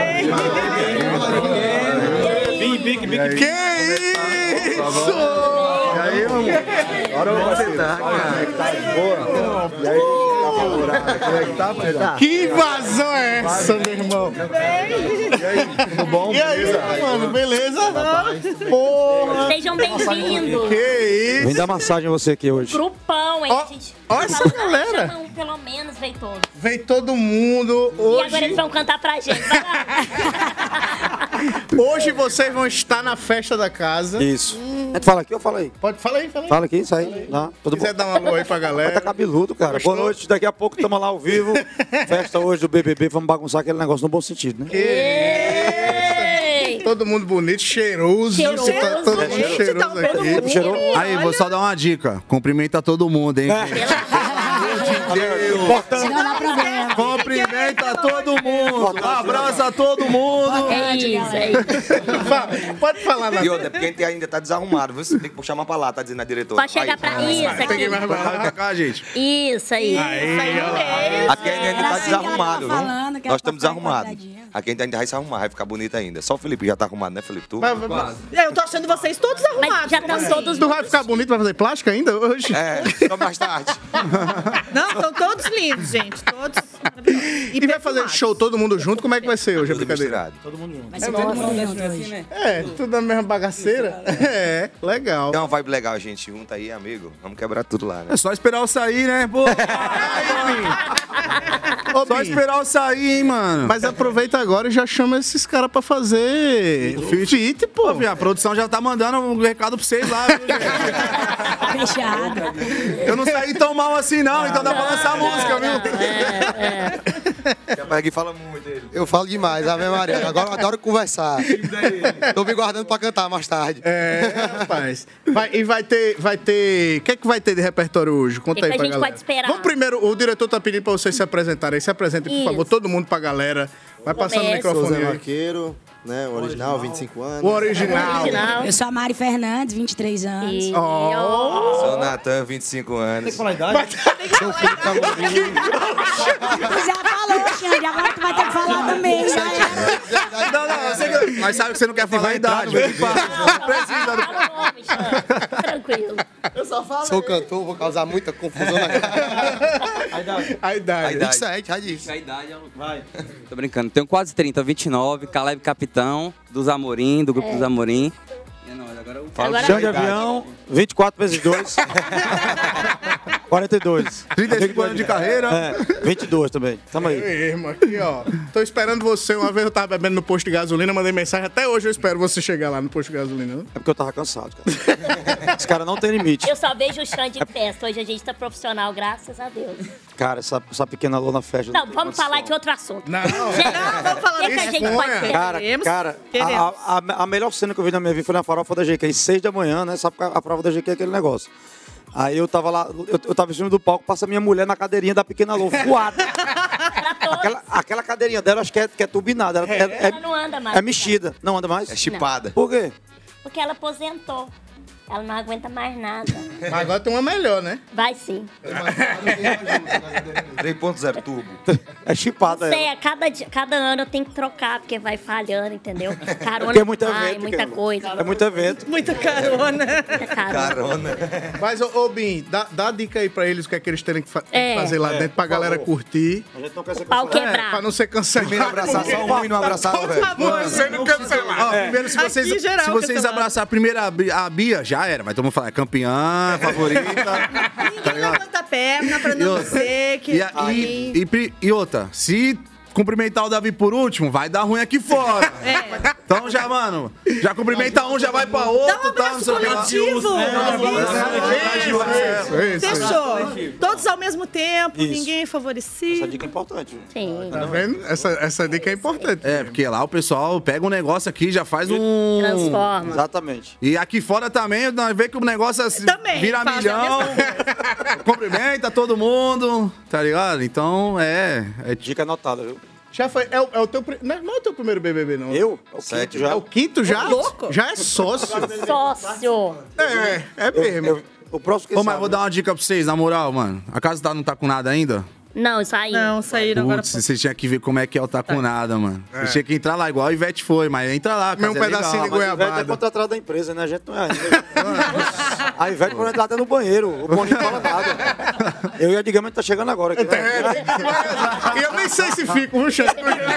C: bem?
A: Que isso?
L: E aí, mano? Agora você tá, cara. Boa. E aí, como é que tá, pai?
A: Que invasão é essa, meu irmão?
L: E aí, tudo bom?
A: E aí, mano, beleza? Porra!
B: Sejam bem-vindos.
A: Que isso?
O: Vem dar massagem a você aqui hoje.
B: Grupão, hein?
A: Olha essa galera.
B: Não, pelo menos veio todos.
A: Veio todo mundo. Hoje...
B: E agora eles vão cantar pra gente. Vai lá.
A: Hoje vocês vão estar na festa da casa.
O: Isso. A gente fala aqui ou fala aí?
A: Pode, fala aí.
O: Fala aqui, isso aí. Lá. Tudo
A: quiser
O: bom?
A: dar uma alô aí pra galera.
O: Tá cabeludo, cara.
A: Gostou?
O: Boa noite. Daqui a pouco estamos lá ao vivo. Festa hoje do BBB. Vamos bagunçar aquele negócio no bom sentido, né?
A: Todo mundo bonito, cheiroso.
B: Cheiroso.
A: Tá todo mundo cheiroso aqui.
O: Cheirou?
D: Aí, vou só dar uma dica. Cumprimenta todo mundo, hein? Cumprimenta todo mundo. Abraça todo mundo.
B: É isso, é isso.
A: Pode falar,
P: E outra, porque a gente ainda tá desarrumado. Você tem que puxar mais pra lá, tá dizendo a diretora.
B: Pode chegar pra isso aqui.
A: Peguei mais
D: Pra cá, gente.
B: Isso aí.
P: Aqui ainda tá desarrumado, viu? Nós estamos desarrumados. Aqui a gente ainda vai se arrumar, vai ficar bonito ainda. Só o Felipe já tá arrumado, né, Felipe? Tu?
C: Eu tô achando vocês todos arrumados.
B: Mas já estão todos...
A: Tu vai ficar bonito, vai fazer plástica ainda hoje?
P: Só mais tarde.
C: Não, estão todos lindos, gente. Todos maravilhosos.
A: E vai fazer show todo mundo junto? Como é que vai ser hoje a
P: Tudo
A: brincadeira?
P: misturado.
O: Todo mundo junto.
H: Vai ser todo mundo junto hoje.
P: né?
A: Tudo na mesma bagaceira? Legal.
P: Tem uma vibe legal, gente. Junta aí, amigo. Vamos quebrar tudo lá, né?
D: É só esperar eu sair, né? Pô. Só esperar eu sair, hein, mano.
A: Mas aproveita agora e já chama esses caras pra fazer feat, pô.
D: Pô, a produção já tá mandando um recado pra vocês lá, viu, gente?
H: Fechado.
D: Eu não saí Pereg tão mal assim não, então dá pra lançar a música, viu?
P: O Pereg fala muito. Ele.
Q: Eu falo demais, Ave Maria. Agora eu adoro conversar. Tô me guardando pra cantar mais tarde.
A: Rapaz. Vai ter... O que é que vai ter de repertório hoje? Conta aí pra galera.
B: A gente pode esperar?
A: Vamos primeiro, o diretor tá pedindo pra vocês se apresentarem. Se apresentem, por favor, todo mundo pra galera. Vai passando o microfone
L: Sou Zé
A: aí.
L: Vaqueiro, né? O original, 25 anos.
A: O original.
R: Eu sou a Mari Fernandes, 23 anos.
P: Sou o Natan, 25 anos.
O: Tem que falar a idade?
Q: Sou o Felipe Calorinho.
R: Já falou, Xande, agora tu vai ter que falar também. Já era.
D: Não, mas sabe que você não quer falar a idade.
B: Tranquilo.
Q: Eu só falo. Sou cantor, vou causar muita confusão na casa.
A: A idade.
Q: 27, já disse.
J: A idade, vai. Tô brincando. Tenho quase 30, 29. Caleb Capitão, dos Amorim, do grupo dos Amorim.
O: Chão de avião, 24 vezes 2. 42.
D: 35 anos de carreira.
O: 22 também. Tamo aí.
A: Mesmo, aqui, ó. Tô esperando você. Uma vez eu tava bebendo no posto de gasolina, mandei mensagem. Até hoje eu espero você chegar lá no posto de gasolina.
O: É porque eu tava cansado, cara. Esse cara não tem limite.
B: Eu só vejo o Xande em festa. Hoje a gente tá profissional, graças a Deus.
O: Cara, essa pequena lona festa.
B: Não, vamos falar de outro assunto.
A: Não,
B: vamos falar do que a gente pode ter.
O: Cara, a melhor cena que eu vi na minha vida foi na farofa da GQ, às 6 da manhã, né? Sabe que a farofa da GQ é aquele negócio. Aí eu tava lá, eu tava em cima do palco, passa minha mulher na cadeirinha da pequena Lô, voada. Aquela cadeirinha dela, acho que é turbinada.
B: Ela não anda mais.
O: É mexida. Não anda mais?
P: É chipada.
O: Por quê?
B: Porque ela aposentou. Ela não aguenta mais nada.
A: Mas agora tem uma melhor, né?
B: Vai sim.
P: 3.0 turbo.
O: É chipada
B: Sei, cada ano eu tenho que trocar, porque vai falhando, entendeu? Carona
O: Porque é muito
B: vai,
O: evento,
B: muita coisa.
O: É muito evento.
C: Muita carona.
P: Carona.
A: Mas, ô Bim, dá dica aí pra eles o que é que eles têm que fazer lá dentro pra galera curtir.
O: A gente não quer ser
B: Pau quebrar.
A: Pra não ser cancelado.
P: Primeiro abraçar só um e não abraçar o velho.
A: Sendo cancelado.
D: Primeiro, se vocês abraçarem primeiro a Bia, já era. Vai todo mundo falar, é campeã, favorita.
C: Ninguém levanta a perna pra não dizer que...
D: E outra, se cumprimentar o Davi por último, vai dar ruim aqui fora. Então já, mano, já cumprimenta um, já vai pra outro.
C: Dá um abraço coletivo. Fechou. Todos ao mesmo tempo, ninguém favorecido.
O: Essa dica é importante.
B: Sim.
A: Tá vendo? Essa dica é importante.
D: É, porque lá o pessoal pega um negócio aqui, já faz um...
B: Transforma.
O: Exatamente.
D: E aqui fora também, nós vê que o negócio assim, vira milhão. Cumprimenta todo mundo, tá ligado? Então, é
O: dica anotada, viu?
A: Já foi. É o teu. Não é o teu primeiro BBB, não?
O: Eu? É o quinto já.
A: É o quinto já?
C: Louco.
A: Já é sócio.
B: Sócio.
A: É mesmo.
O: O próximo que
D: mas vou dar uma dica pra vocês, na moral, mano. A casa não tá com nada ainda?
B: Não, saiu.
C: Não, saíram agora.
D: Vocês tinham que ver como é que é o tá com nada, mano. Vocês tinham que entrar lá, igual a Ivete foi, mas entra lá.
A: Meu pedacinho de goiabada.
O: A Ivete é contratada da empresa, né? A gente não é ainda. A Ivete, quando ela tá no banheiro, o Boninho não fala nada. Eu e a Digama, a gente tá chegando agora aqui, né?
A: E eu nem sei se fico, viu, chefe?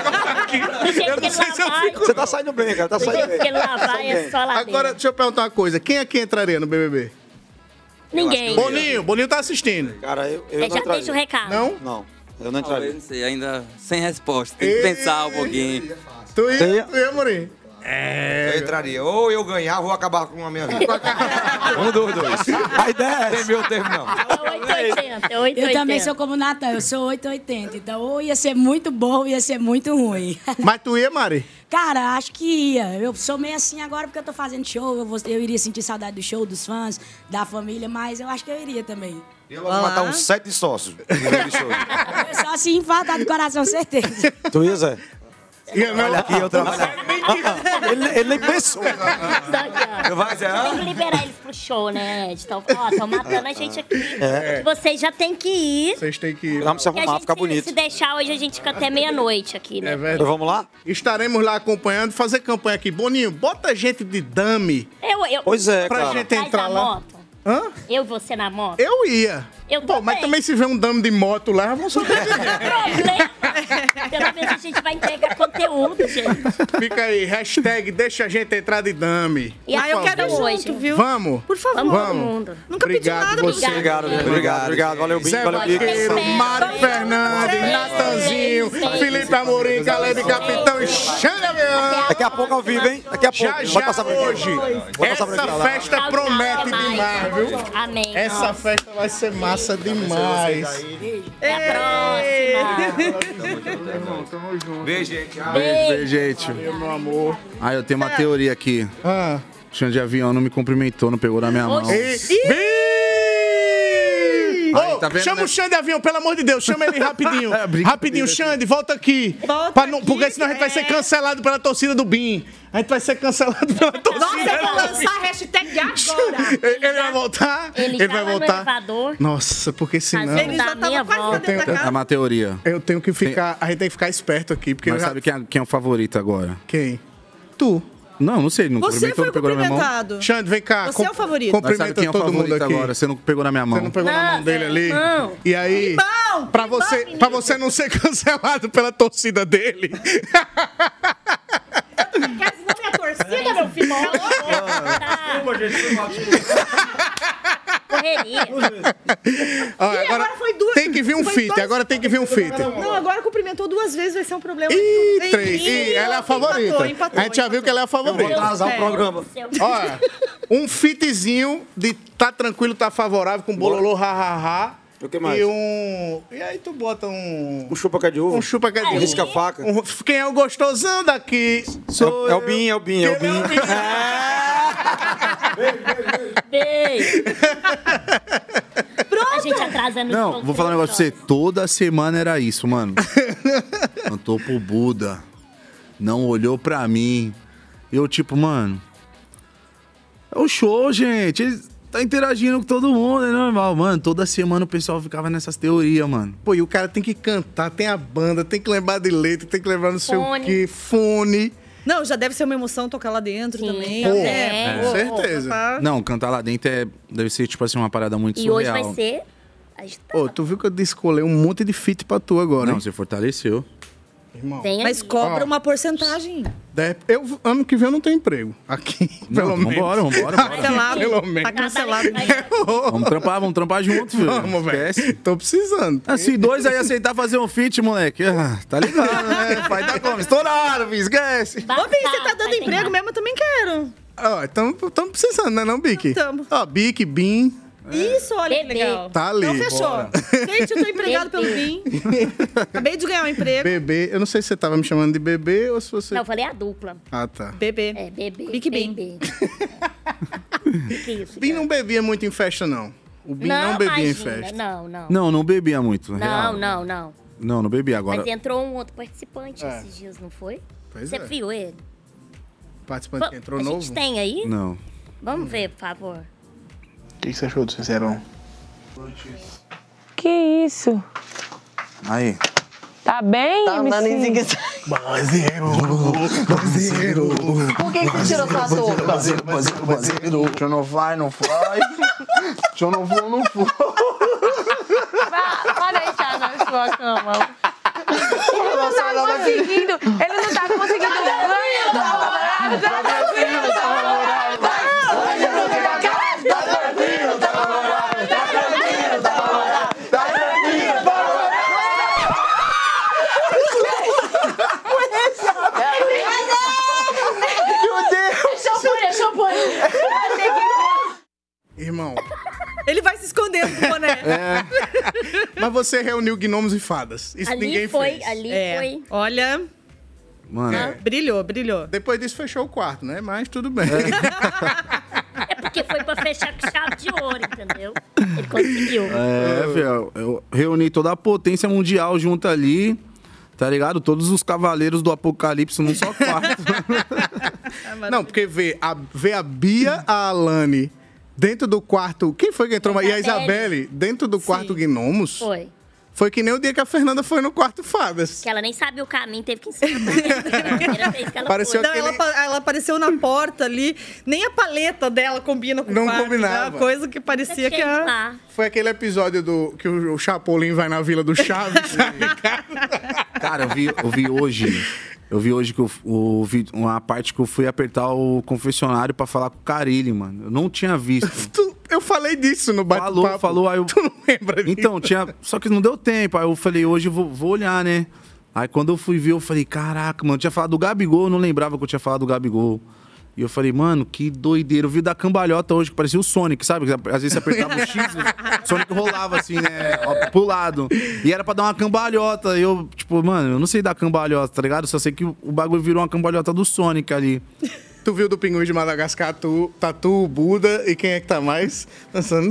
A: Eu não sei se eu fico.
O: Você tá saindo bem, cara. Tá saindo bem.
B: Porque lá vai é só lá
A: Agora, deixa eu perguntar uma coisa. Quem aqui entraria no BBB?
B: Ninguém.
A: Boninho tá assistindo.
O: Cara, eu
B: Já
O: não entraria.
B: deixa o recado.
A: Não?
O: Não, eu não entraria.
J: Eu não sei, ainda sem resposta. Tem que pensar um pouquinho.
A: Tu ia, Amorim?
P: Eu entraria. Ou eu ganhar, vou acabar com a minha vida. Um dos dois.
O: A ideia é
P: Tem meu tempo, não.
B: É 880.
R: Eu também sou como o Natan, eu sou 880. Então, ou ia ser muito bom, ou ia ser muito ruim.
A: Mas tu ia, Mari?
R: Cara, acho que ia. Eu sou meio assim agora porque eu tô fazendo show. Eu iria sentir saudade do show, dos fãs, da família, mas eu acho que eu iria também.
P: Eu vou matar uns 7 sócios.
R: Eu só assim, infartar do coração, certeza.
O: Tu ia, Zé?
A: Olha
O: aqui, eu trabalho. Ele nem pensou.
B: Tem que liberar eles pro show, né, Ed? Então, ó, estão matando a gente aqui. Vocês já tem que ir.
A: Vocês têm que ir.
O: Vamos se arrumar, ficar bonito.
B: Se deixar, hoje a gente fica até meia-noite aqui, né?
A: É verdade.
O: Vamos lá?
A: Estaremos lá acompanhando, fazer campanha aqui. Boninho, bota gente de dame.
O: Pois é,
A: pra
O: cara.
A: gente entrar lá.
B: Moto.
A: Hã?
B: Eu e você na moto?
A: Eu ia.
B: Eu
A: Pô, mas também se vê um dame de moto lá, vamos sobreviver.
B: Pelo menos a gente vai entregar conteúdo, gente.
A: Fica aí, hashtag deixa a gente entrar de dame.
B: E eu quero
C: junto, viu?
A: Vamos?
C: Por favor.
A: Vamos.
C: Nunca pedi
A: Obrigado
C: nada pra
A: você.
O: Obrigado. Valeu, Bim.
A: Zé
O: Valeu, Bim.
A: Vaqueiro, Mário Fernandes, Natanzinho, Felipe Amorim, Caleb Capitão e Xande Avião.
O: Daqui a pouco ao vivo, hein? Daqui a pouco.
A: Já hoje. Essa festa promete demais, viu?
B: Amém.
A: Essa festa vai ser massa demais.
B: Até a próxima.
A: Tamo junto.
P: Beijo, gente.
D: Beijo, gente.
A: Meu amor.
D: Ah, eu tenho uma teoria aqui. O Xande Avião não me cumprimentou, não pegou na minha mão.
A: Ô,
D: tá vendo,
A: chama
D: né?
A: o Xande Avião, pelo amor de Deus, chama ele rapidinho. Rapidinho, Xande, volta aqui. Porque senão a gente vai ser cancelado pela torcida do BIM. A gente vai ser cancelado pela torcida.
C: Nossa, eu vou lançar a hashtag agora.
A: Ele vai voltar?
B: Ele
A: vai
B: vai
A: voltar?
B: No elevador.
A: Nossa, porque senão...
B: Ele já tava quase dentro da casa.
D: É uma teoria.
A: Eu tenho que ficar... A gente tem que ficar esperto aqui, porque...
D: Mas sabe quem é o favorito agora?
A: Quem? Tu.
D: Não sei, não
C: Você
D: cumprimentou,
C: foi
D: não pegou na minha mão.
C: cumprimentado.
A: Xande, vem cá.
C: Você é o favorito.
D: Mas sabe quem é o favorito agora? Você não pegou na minha mão.
A: Você não pegou na mão dele ali? E aí, pra você não ser cancelado pela torcida dele...
C: Quer dizer, minha torcida, meu filho?
A: Desculpa, gente.
B: Correria.
A: Agora
C: foi duas.
A: tem que vir um
C: foi
A: fit.
C: dois-
A: Agora tem que vir um fit.
C: Não, agora cumprimentou 2 vezes, vai ser um problema.
A: Ih, 3. Ih, ela é a favorita.
C: Empatou,
A: A gente já viu que ela é a favorita.
O: Eu vou atrasar o programa.
A: Olha, um fitzinho de tá tranquilo, tá favorável, com bololô, ha.
O: O que mais?
A: E aí tu bota um
O: chupa-cá de uva.
A: Um chupa-cá de uva.
O: Risca-faca.
A: Quem é o gostosão daqui?
O: É o Bim.
B: Beijo. Pronto. A gente atrasando os
D: Não, vou falar um negócio pra você. Toda semana era isso, mano. Cantou pro Buda. Não olhou pra mim. Eu, tipo, mano... É o show, gente. Ele tá interagindo com todo mundo, é normal. Mano, toda semana o pessoal ficava nessas teorias, mano.
A: Pô, e o cara tem que cantar, tem a banda, tem que lembrar de letra, tem que lembrar não sei o
C: Fone.
A: quê, fone.
C: Não, já deve ser uma emoção tocar lá dentro também.
A: Pô,
C: né?
A: com certeza.
D: Não, cantar lá dentro deve ser, tipo assim, uma parada muito
B: E hoje
D: surreal.
B: vai ser...
A: Ô, tu viu que eu descolei um monte de fit pra tu agora,
D: Não,
A: hein?
D: você fortaleceu.
A: Irmão.
C: Mas cobra uma porcentagem.
A: Ano que vem eu não tenho emprego. Aqui, pelo menos.
D: Vambora.
C: Cancelado.
A: Pelo menos.
C: Tá cancelado.
D: Vamos trampar juntos, filho.
A: Vamos, velho. Tô precisando.
D: Se 2 aí aceitar fazer um feat, moleque, tá ligado, né? Vai dar como? Estouraram, filho, esquece.
C: Ô, Bim, você tá dando emprego mesmo? Eu também quero.
A: Ó, estamos precisando, né não, Bic?
C: Tamo.
A: Ó, Bic, Bim.
C: Isso, olha que legal.
A: Tá ali.
C: Então fechou.
A: Bora.
C: Gente, eu tô empregado pelo Bim. Acabei de ganhar um emprego.
A: Bebê. Eu não sei se você tava me chamando de bebê ou se você...
B: Não, eu falei a dupla.
A: Ah, tá.
C: Bebê.
B: É, bebê.
C: Bic Bim.
B: Que isso,
A: Bim não bebia muito em festa, não. O Bim não bebia em festa.
B: Não.
D: Não bebia muito, real.
B: Não.
D: Não bebia agora.
B: Mas entrou um outro participante esses dias, não foi?
A: Pois
B: Você
A: é.
B: viu ele?
A: Participante que entrou
B: a
A: novo?
B: gente tem aí?
D: Não.
B: Vamos ver, por favor.
G: O que você achou do Sincerão?
H: Que isso?
G: Aí.
H: Tá bem,
G: Tá andando em
H: MC?
G: Baseiro.
H: Por que você tirou sua touca?
G: Baseiro. Se eu não vai, não vai. Se eu não vou, não vou.
H: Pode deixar na sua cama. Ele não tá conseguindo. Ele não tá conseguindo.
C: É champanhe.
A: Irmão.
C: Ele vai se escondendo do boné.
A: Mas você reuniu gnomos e fadas. Isso ninguém fez.
B: foi.
C: Olha,
D: Mano.
C: brilhou.
A: Depois disso fechou o quarto, né? Mas tudo bem.
B: É porque foi pra fechar com chave de ouro, entendeu? Ele conseguiu.
D: Filho, eu reuni toda a potência mundial junto ali, tá ligado? Todos os cavaleiros do apocalipse num só quarto.
A: Não, porque ver a Bia, a Alane dentro do quarto... Quem foi que entrou? E a Isabelle dentro do quarto Gnomos?
B: Foi.
A: Foi que nem o dia que a Fernanda foi no quarto Fadas.
B: Que ela nem sabia o caminho, teve que ensinar pra ela. Primeira vez que ela
A: Pareceu
B: foi.
C: Não, ela apareceu na porta ali, nem a paleta dela combina com o
A: Não
C: quarto.
A: combinava.
C: Né? Uma coisa que parecia que era...
A: Foi aquele episódio que o Chapolin vai na Vila do Chaves.
D: Cara, eu vi hoje. Eu vi hoje que eu vi uma parte que eu fui apertar o confessionário pra falar com o Carille, mano. Eu não tinha visto.
A: Eu falei disso no bate-papo.
D: Falou, aí eu...
A: Tu não lembra disso?
D: Então, só que não deu tempo. Aí eu falei, hoje eu vou olhar, né? Aí quando eu fui ver, eu falei, caraca, mano, eu tinha falado do Gabigol, eu não lembrava que eu tinha falado do Gabigol. E eu falei, mano, que doideira. Eu vi da cambalhota hoje, que parecia o Sonic, sabe? Às vezes você apertava o X, o Sonic rolava assim, né? Pro lado. E era pra dar uma cambalhota. E eu, tipo, mano, eu não sei dar cambalhota, tá ligado? Só sei que o bagulho virou uma cambalhota do Sonic ali.
A: Tu viu do Pinguim de Madagascar, Tatu, Buda e quem é que tá mais? Dançando.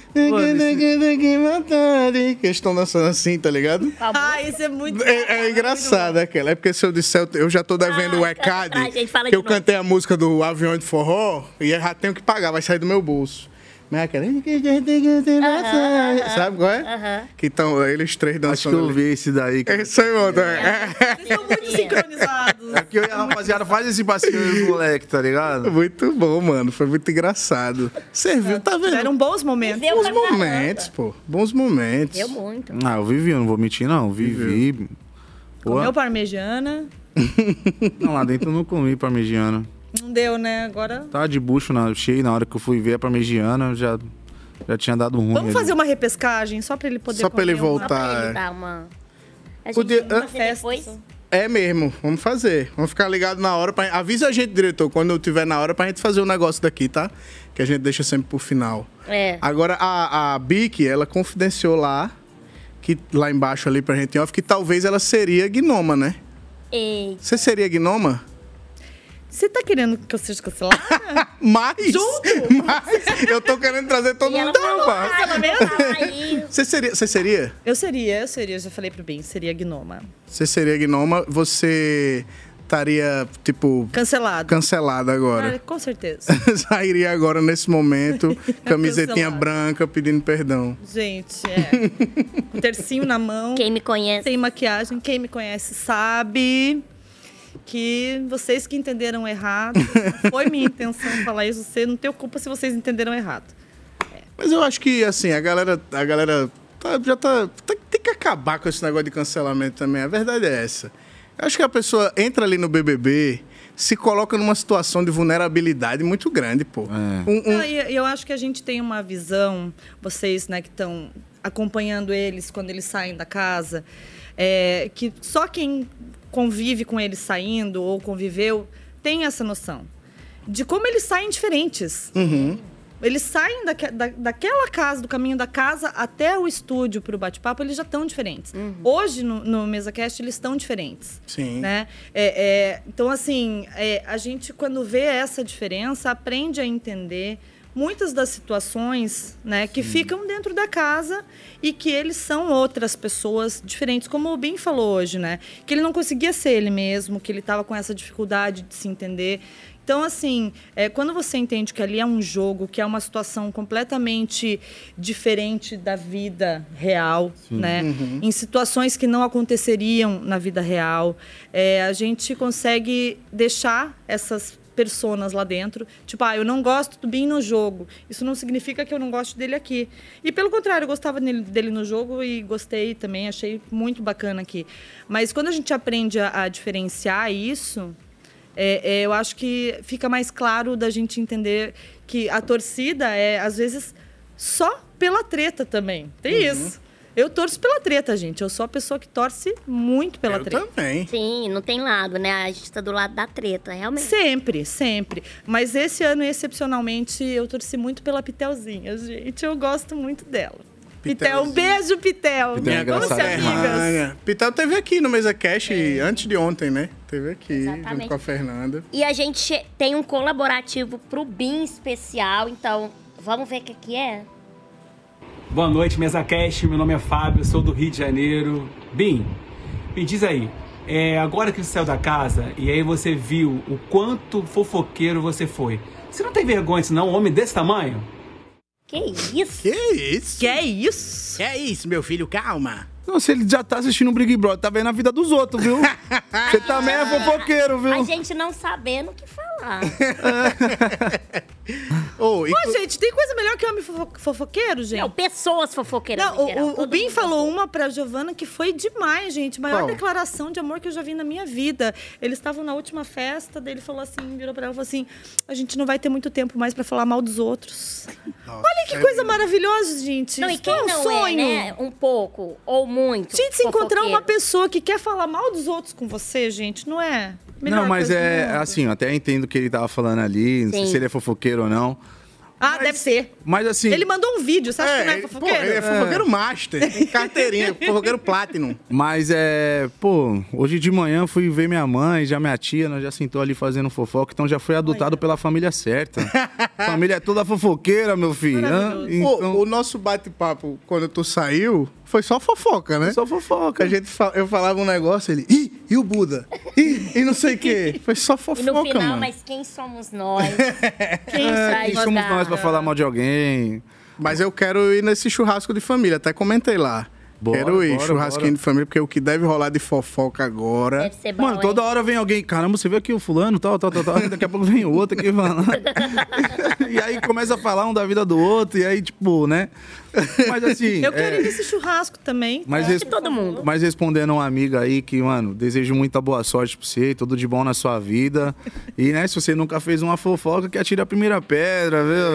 A: Que eles estão dançando assim, tá ligado?
C: Ah, isso é muito...
A: É engraçado aquela. É porque se eu disser, eu já tô devendo o ECAD, que eu cantei a música do Avião de Forró, e eu já tenho que pagar, vai sair do meu bolso. Mas é aquela... Sabe qual é? Que estão eles três dançando.
D: Acho que eu vi esse daí.
A: É isso aí, mano.
C: Vocês são muito sincronizados.
D: Aqui, rapaziada, faz esse passinho dos moleque, tá ligado?
A: Muito bom, mano. Foi muito engraçado. Serviu, tá vendo?
C: Eram bons momentos.
A: Bons momentos, pô. Bons momentos.
B: Deu muito.
D: Ah, eu vivi, eu não vou mentir, não. Vivi.
C: Comeu parmegiana.
D: Não, lá dentro eu não comi parmegiana.
C: Não deu, né? Agora...
D: Tava de bucho cheio, na hora que eu fui ver a parmegiana, já tinha dado ruim.
C: Vamos fazer uma repescagem, só pra ele poder
A: Só pra ele voltar.
B: Só pra ele dar uma... A gente
A: Podia...
B: depois...
A: É mesmo, vamos fazer. Vamos ficar ligado na hora. Avisa a gente, diretor, quando eu tiver na hora pra gente fazer o negócio daqui, tá? Que a gente deixa sempre pro final.
B: É.
A: Agora, a Bic, ela confidenciou lá embaixo ali pra gente em off, que talvez ela seria gnoma, né?
B: Eita.
A: Você seria gnoma?
C: Você tá querendo que eu seja cancelada?
A: Mas...
C: Junto?
A: Mas eu tô querendo trazer todo mundo pra Você seria?
C: Eu seria. Eu já falei pro Ben, seria gnoma.
A: Você seria gnoma, você estaria, tipo... Cancelada agora.
C: Ah, com certeza.
A: Sairia agora, nesse momento, camisetinha branca, pedindo perdão.
C: Gente, um tercinho na mão.
B: Quem me conhece.
C: Sem maquiagem. Quem me conhece sabe... que vocês que entenderam errado, não foi minha intenção falar isso, você não tem culpa se vocês entenderam errado.
A: Mas eu acho que, assim, a galera tem que acabar com esse negócio de cancelamento também, a verdade é essa. Eu acho que a pessoa entra ali no BBB, se coloca numa situação de vulnerabilidade muito grande, pô.
C: Eu acho que a gente tem uma visão, vocês, né, que estão acompanhando eles quando eles saem da casa, que só quem convive com eles saindo ou conviveu tem essa noção de como eles saem diferentes.
A: Uhum.
C: Eles saem daquela casa, do caminho da casa até o estúdio para o bate-papo, eles já estão diferentes. Uhum. Hoje, no MesaCast, eles estão diferentes.
A: Sim.
C: Né? Então, assim, a gente, quando vê essa diferença, aprende a entender muitas das situações, né, que ficam dentro da casa e que eles são outras pessoas diferentes, como o Ben falou hoje, né? Que ele não conseguia ser ele mesmo, que ele estava com essa dificuldade de se entender. Então, assim, quando você entende que ali é um jogo, que é uma situação completamente diferente da vida real, né?
A: Uhum.
C: Em situações que não aconteceriam na vida real, a gente consegue deixar essas personas lá dentro. Tipo, eu não gosto do Bin no jogo. Isso não significa que eu não gosto dele aqui. E, pelo contrário, eu gostava dele no jogo e gostei também, achei muito bacana aqui. Mas quando a gente aprende a diferenciar isso... eu acho que fica mais claro da gente entender que a torcida às vezes, só pela treta também. Tem isso. Eu torço pela treta, gente. Eu sou a pessoa que torce muito pela treta.
A: Eu também.
B: Sim, não tem lado, né? A gente tá do lado da treta, realmente.
C: Sempre, sempre. Mas esse ano, excepcionalmente, eu torci muito pela Pitelzinha, gente. Eu gosto muito dela. Pitel, um beijo, Pitel. Vamos ser amigas.
A: Pitel teve aqui no MesaCast antes de ontem, né? Teve aqui, junto com a Fernanda.
B: E a gente tem um colaborativo pro BIM especial, então vamos ver o que é?
S: Boa noite, MesaCast. Meu nome é Fábio, sou do Rio de Janeiro. BIM, me diz aí, agora que você saiu da casa e aí você viu o quanto fofoqueiro você foi, você não tem vergonha de não um homem desse tamanho?
B: Que isso?
A: Que isso?
C: Que isso?
T: Que isso, meu filho, calma.
D: Não, se ele já tá assistindo o Big Brother, tá vendo a vida dos outros, viu? Você também é fofoqueiro, viu?
B: A gente não sabendo o que falar.
C: Gente, tem coisa melhor que homem fofoqueiro, gente?
B: Não, pessoas fofoqueiras.
C: Não, o Bin falou uma pra Giovana que foi demais, gente. Maior declaração de amor que eu já vi na minha vida. Eles estavam na última festa, daí ele falou assim, virou pra ela e falou assim: a gente não vai ter muito tempo mais pra falar mal dos outros. Nossa, olha que coisa maravilhosa, gente.
B: Não, e quem não sonho. Né? Um pouco ou muito.
C: Gente, se encontrar uma pessoa que quer falar mal dos outros com você, gente, não é?
D: Não, mas assim, eu até entendo o que ele tava falando ali, não sei se ele é fofoqueiro ou não.
C: Deve ser.
D: Mas assim...
C: Ele mandou um vídeo, você acha que não é fofoqueiro?
A: Ele é fofoqueiro master, tem carteirinha, fofoqueiro platinum.
D: Mas hoje de manhã fui ver minha mãe, já minha tia, nós já sentou ali fazendo fofoca, então já foi adotado pela família certa. A família é toda fofoqueira, meu filho.
A: Então... O nosso bate-papo, quando tu saiu, foi só fofoca, né?
D: Só fofoca.
A: Eu falava um negócio, ele... E o Buda? E não sei o quê. Foi só fofoca,
B: mano. E no final,
A: mano.
B: mas quem somos nós?
D: Quem somos nós pra falar mal de alguém?
A: Mas eu quero ir nesse churrasco de família, até comentei lá. Quero ir, churrasquinho de família, porque o que deve rolar de fofoca agora...
B: Deve ser bom,
D: mano, toda hora vem alguém, caramba, você viu aqui o fulano, tal, daqui a pouco vem outro aqui falando. E aí começa a falar um da vida do outro, e aí, tipo, né? Mas assim...
C: Eu quero ir nesse churrasco também.
B: Mas todo mundo.
D: Mas respondendo uma amiga aí que, mano, desejo muita boa sorte pra você, tudo de bom na sua vida. E, né, se você nunca fez uma fofoca, que atire a primeira pedra, viu?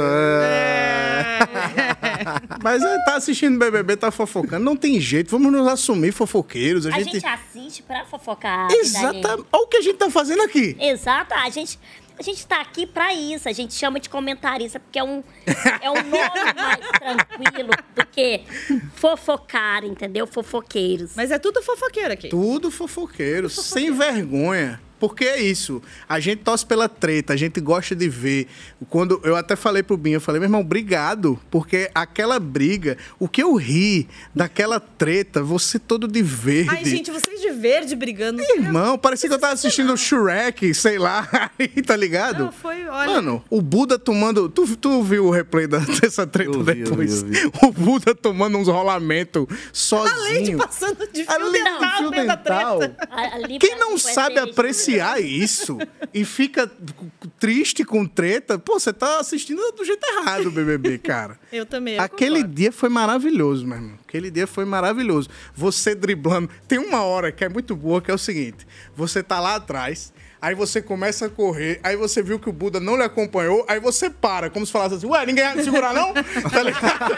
A: Mas tá assistindo BBB, tá fofocando, não tem jeito, vamos nos assumir fofoqueiros.
B: A gente assiste pra fofocar.
A: Exatamente. Olha o que a gente tá fazendo aqui.
B: Exato, a gente tá aqui pra isso, a gente chama de comentarista, porque é um nome mais tranquilo do que fofocar, entendeu? Fofoqueiros.
C: Mas é tudo fofoqueiro aqui.
A: Tudo fofoqueiro, sem vergonha. Porque é isso, a gente torce pela treta, a gente gosta de ver. Quando eu até falei pro Binho, eu falei, meu irmão, obrigado, porque aquela briga, o que eu ri daquela treta, você todo de verde.
C: Ai, gente, vocês de verde brigando.
A: Irmão, parecia que eu tava assistindo o Shrek, sei lá, tá ligado?
C: Não, foi, olha...
A: Mano, o Buda tomando... Tu viu o replay dessa treta depois? Eu vi. O Buda tomando uns rolamentos sozinho.
C: A Lady passando de fio dental dentro da treta.
A: Quem não sabe apreciar isso e fica triste com treta, pô, você tá assistindo do jeito errado o BBB, cara.
C: Eu também.
A: Aquele dia foi maravilhoso, meu irmão. Aquele dia foi maravilhoso. Você driblando. Tem uma hora que é muito boa, que é o seguinte: você tá lá atrás, aí você começa a correr, aí você viu que o Buda não lhe acompanhou, aí você para, como se falasse assim, ué, ninguém vai me segurar, não? Tá ligado?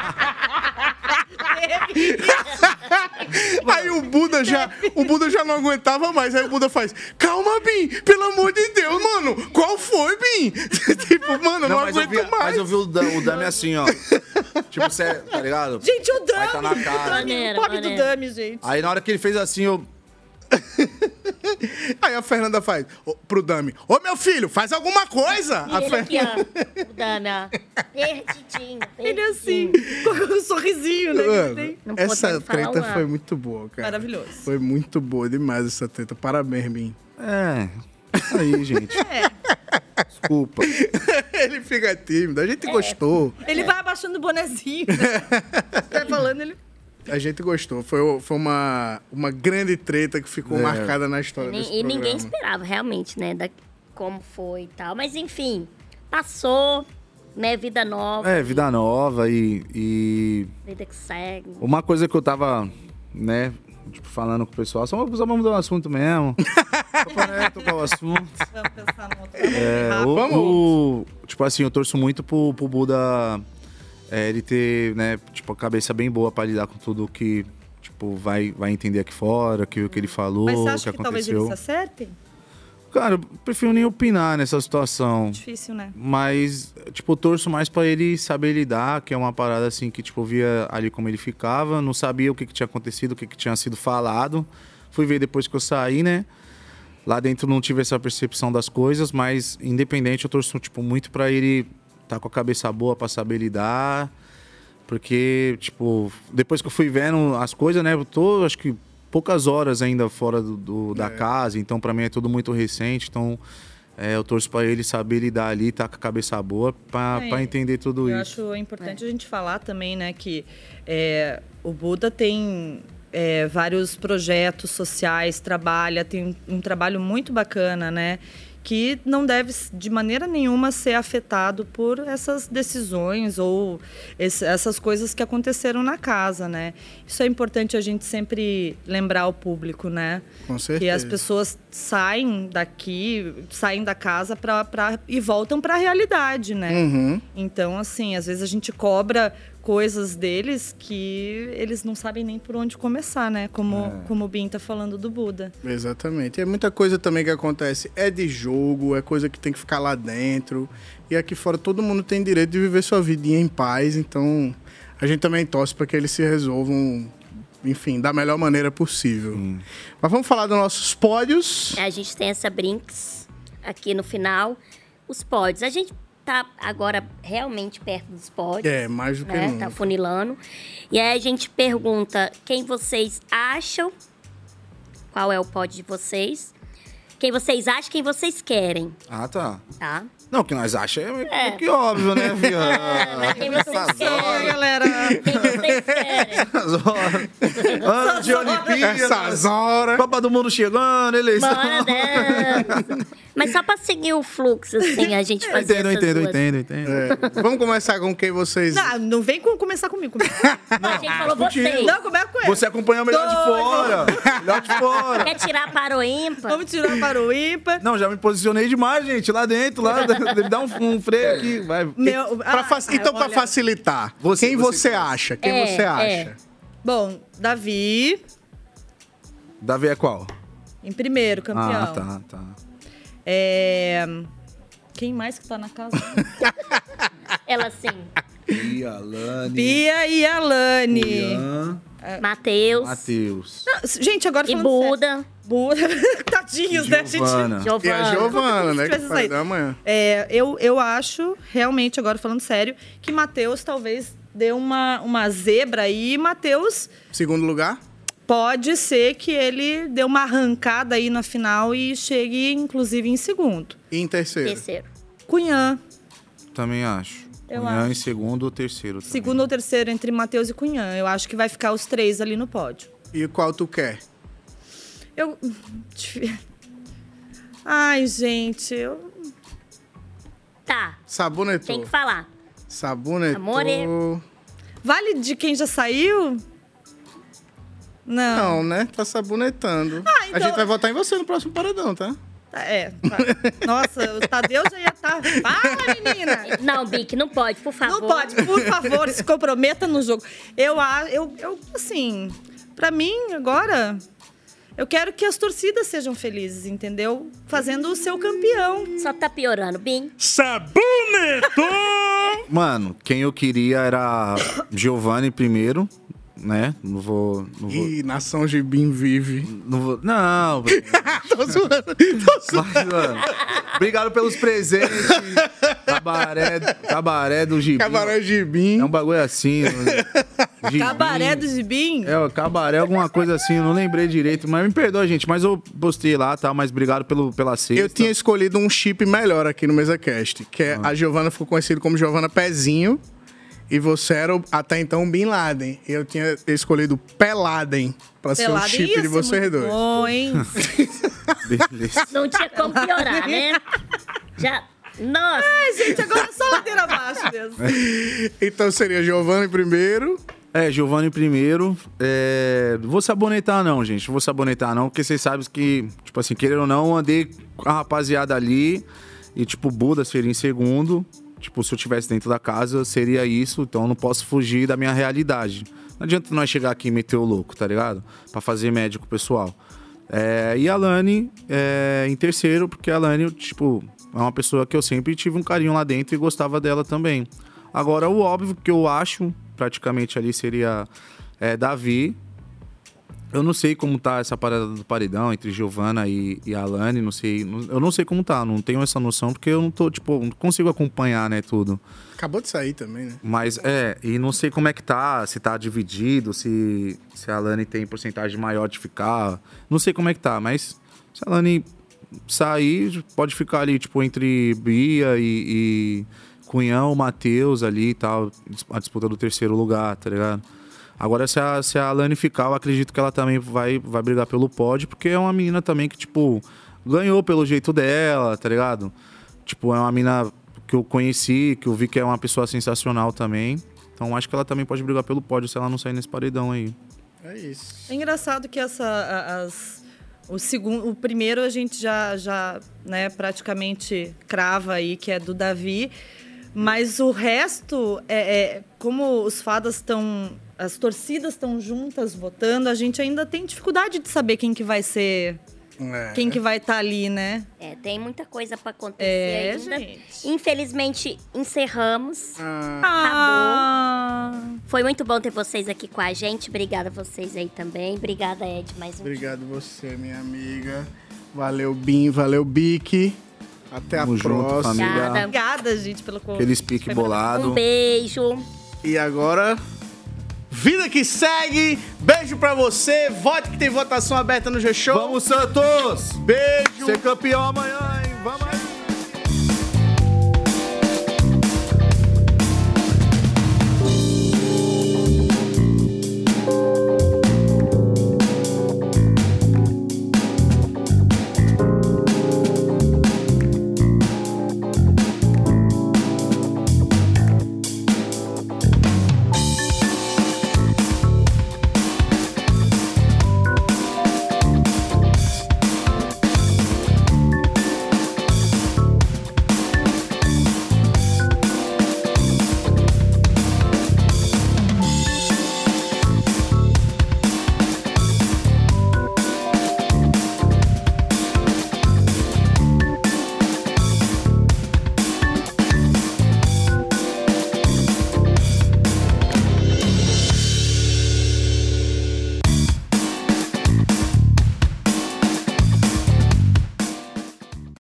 A: Aí o Buda já não aguentava mais. Aí o Buda faz, calma, Bin, pelo amor de Deus, mano, qual foi, Bin? Tipo, mano, não aguento mais.
D: Mas eu vi o Dami assim, ó. Tipo, você, tá ligado?
C: Gente, o Dami,
D: tá na cara.
C: O pobre do Dami, gente.
D: Aí na hora que ele fez assim, eu...
A: Aí a Fernanda faz pro Dami, ô meu filho, faz alguma coisa.
B: E ele aqui, ó, o Dami, ó, perdidinho.
C: Ele assim, com um sorrisinho, né?
A: Mano, essa treta foi muito boa, cara.
C: Maravilhoso.
A: Foi muito boa demais essa treta. Parabéns, Bin.
D: Aí, gente. Desculpa.
A: Ele fica tímido, a gente gostou.
C: Ele vai abaixando o bonezinho. Você tá falando, ele...
A: A gente gostou. Foi uma grande treta que ficou marcada na história desse programa.
B: E ninguém esperava, realmente, né? Como foi e tal. Mas, enfim, passou, né? Vida nova.
D: Vida nova e...
B: Vida que segue.
D: Uma coisa que eu tava, né? Tipo, falando com o pessoal. Só vamos mudar o assunto mesmo. Só pra tocar o assunto.
C: Vamos pensar no outro.
A: Vamos.
D: Tipo assim, eu torço muito pro Buda... ele ter, né, tipo, a cabeça bem boa pra lidar com tudo que, tipo, vai entender aqui fora, o que ele falou,
C: Mas você
D: o que
C: acha que talvez
D: aconteceu.
C: eles se acertem?
D: Cara, eu prefiro nem opinar nessa situação.
C: Difícil, né?
D: Mas, tipo, eu torço mais pra ele saber lidar, que é uma parada, assim, que, tipo, eu via ali como ele ficava, não sabia o que tinha acontecido, o que tinha sido falado. Fui ver depois que eu saí, né? Lá dentro não tive essa percepção das coisas, mas, independente, eu torço, tipo, muito pra ele... tá com a cabeça boa pra saber lidar, porque, tipo, depois que eu fui vendo as coisas, né, eu tô, acho que, poucas horas ainda fora da casa, então pra mim é tudo muito recente, então eu torço pra ele saber lidar ali, tá com a cabeça boa pra entender tudo
C: eu
D: isso.
C: Eu acho importante a gente falar também, né, que o Buda tem... vários projetos sociais, tem um trabalho muito bacana, né? que não deve, de maneira nenhuma, ser afetado por essas decisões ou essas coisas que aconteceram na casa, né? Isso é importante a gente sempre lembrar ao público, né?
A: Com certeza.
C: Que as pessoas saem daqui, saem da casa e voltam para a realidade, né?
A: Uhum.
C: Então, assim, às vezes a gente cobra coisas deles que eles não sabem nem por onde começar, né? Como o Bin tá falando do Buda.
A: Exatamente. É muita coisa também que acontece. É de jogo, é coisa que tem que ficar lá dentro. E aqui fora todo mundo tem direito de viver sua vidinha em paz. Então, a gente também torce para que eles se resolvam, enfim, da melhor maneira possível. Mas vamos falar dos nossos pódios.
B: A gente tem essa Brinks aqui no final. Os pódios. A gente tá agora realmente perto dos pódios.
A: É, mais do que nunca.
B: Tá funilando. E aí a gente pergunta quem vocês acham, qual é o pódio de vocês, quem vocês acham, quem vocês querem.
D: Ah, tá.
B: Tá?
D: Não, o que nós achamos é que óbvio, né, Viana?
B: Mas quem vocês querem,
C: galera?
B: Quem vocês querem?
D: Ano de Olimpíadas.
A: Essas horas.
D: Copa do Mundo chegando, eleição.
B: Bora dessa. Mas só pra seguir o fluxo, assim, a gente fazer
D: Entendo.
A: Vamos começar com quem vocês...
C: Não vem começar comigo.
B: A gente falou vocês.
C: Não, começa com ele.
D: Você acompanha o melhor de fora. Melhor de fora.
B: Quer tirar para o ímpar?
C: Vamos tirar para o ímpar.
D: Não, já me posicionei demais, gente. Lá dentro, deve dar um freio aqui. Vai.
A: Então, pra facilitar, quem você acha? Quem você acha?
C: Bom, Davi.
D: Davi é qual?
C: Em primeiro, campeão.
D: Ah, tá.
C: Quem mais que tá na casa?
B: Ela sim.
C: Bia e Alane.
B: Matheus.
C: Gente, agora
B: e
C: falando Buda. Tadinhos, né, gente?
A: E a Giovana, né? Que vai dar amanhã.
C: Eu acho, realmente, agora falando sério, que Matheus talvez dê uma zebra aí. Matheus...
A: Segundo lugar?
C: Pode ser que ele dê uma arrancada aí na final e chegue, inclusive, em segundo.
A: E em terceiro?
C: Cunhã.
D: Também acho.
C: Eu
D: Cunhã
C: acho.
D: em segundo ou terceiro. Também.
C: Segundo ou terceiro entre Matheus e Cunhã. Eu acho que vai ficar os três ali no pódio.
A: E qual tu quer?
C: Ai, gente,
B: Tá.
A: Sabonetou.
B: Tem que falar.
A: Sabonetou.
B: Amore.
C: Vale de quem já saiu?
A: Não, né? Tá sabonetando.
C: Então...
A: A gente vai votar em você no próximo paredão, tá?
C: Nossa, o Tadeu já ia estar... Fala, menina!
B: Não, Bic, não pode, por favor.
C: Não pode, por favor, se comprometa no jogo. Eu assim, pra mim, agora... Eu quero que as torcidas sejam felizes, entendeu? Fazendo o seu campeão.
B: Só tá piorando, Bim.
A: Sabonetou!
D: Mano, quem eu queria era Giovanni primeiro, né? Não vou...
A: Ih, Nação Gibim vive.
D: Não.
A: Tô zoando.
D: Obrigado pelos presentes. Cabaré do Gibim.
A: Cabaré Gibim.
D: É um bagulho assim.
C: Cabaré do Gibim?
D: Cabaré, alguma coisa assim, eu não lembrei direito. Mas me perdoa, gente, mas eu postei lá, tá? Mas obrigado pela cesta.
A: Eu tinha escolhido um chip melhor aqui no MesaCast, que é a Giovana ficou conhecida como Giovana Pezinho, e você era até então Bin Laden. Eu tinha escolhido Peladen pra ser o chip de vocês dois.
C: Bom, hein?
B: Não tinha como piorar, né? Já... Nossa!
C: Ai, gente, agora é só ladeira abaixo mesmo.
A: Então seria Giovanni primeiro.
D: Giovanni primeiro. Vou sabonetar não, gente. Vou sabonetar não, porque vocês sabem que, tipo assim, querendo ou não, andei com a rapaziada ali e, tipo, Buda seria em segundo. Tipo, se eu estivesse dentro da casa, seria isso. Então eu não posso fugir da minha realidade. Não adianta nós chegar aqui e meter o louco, tá ligado? Pra fazer média com o pessoal. E a Alane em terceiro, porque a Alane, tipo... É uma pessoa que eu sempre tive um carinho lá dentro e gostava dela também. Agora, o óbvio que eu acho, praticamente ali, seria Davi. Eu não sei como tá essa parada do paredão entre Giovana e Alane, não sei. Eu não sei como tá, não tenho essa noção, porque eu não tô, tipo, não consigo acompanhar, né, tudo.
A: Acabou de sair também, né?
D: Mas, e não sei como é que tá, se tá dividido, se a Alane tem porcentagem maior de ficar. Não sei como é que tá, mas se a Alane sair, pode ficar ali, tipo, entre Bia e Cunhão, Matheus ali e tal, a disputa do terceiro lugar, tá ligado? Agora, se a Alane ficar, eu acredito que ela também vai brigar pelo pódio, porque é uma menina também que, tipo, ganhou pelo jeito dela, tá ligado? Tipo, é uma mina que eu conheci, que eu vi que é uma pessoa sensacional também. Então acho que ela também pode brigar pelo pódio se ela não sair nesse paredão aí.
A: É isso.
C: É engraçado que o primeiro a gente já né, praticamente crava aí, que é do Davi. Mas o resto, como os fadas estão... As torcidas estão juntas votando, a gente ainda tem dificuldade de saber quem que vai ser... Quem que vai estar ali, né?
B: Tem muita coisa pra acontecer ainda. Gente. Infelizmente, encerramos. Acabou. Foi muito bom ter vocês aqui com a gente. Obrigada a vocês aí também. Obrigada, Ed, mais um
A: Obrigado você, minha amiga. Valeu, Bim. Valeu, Bic. Até a próxima.
C: Obrigada, gente, pelo convite.
D: Aquele pique bolado.
B: Um beijo.
A: E agora... Vida que segue, beijo pra você, vote que tem votação aberta no G-Show.
D: Vamos, Santos!
A: Beijo!
D: Ser campeão amanhã, hein? Vamos aí!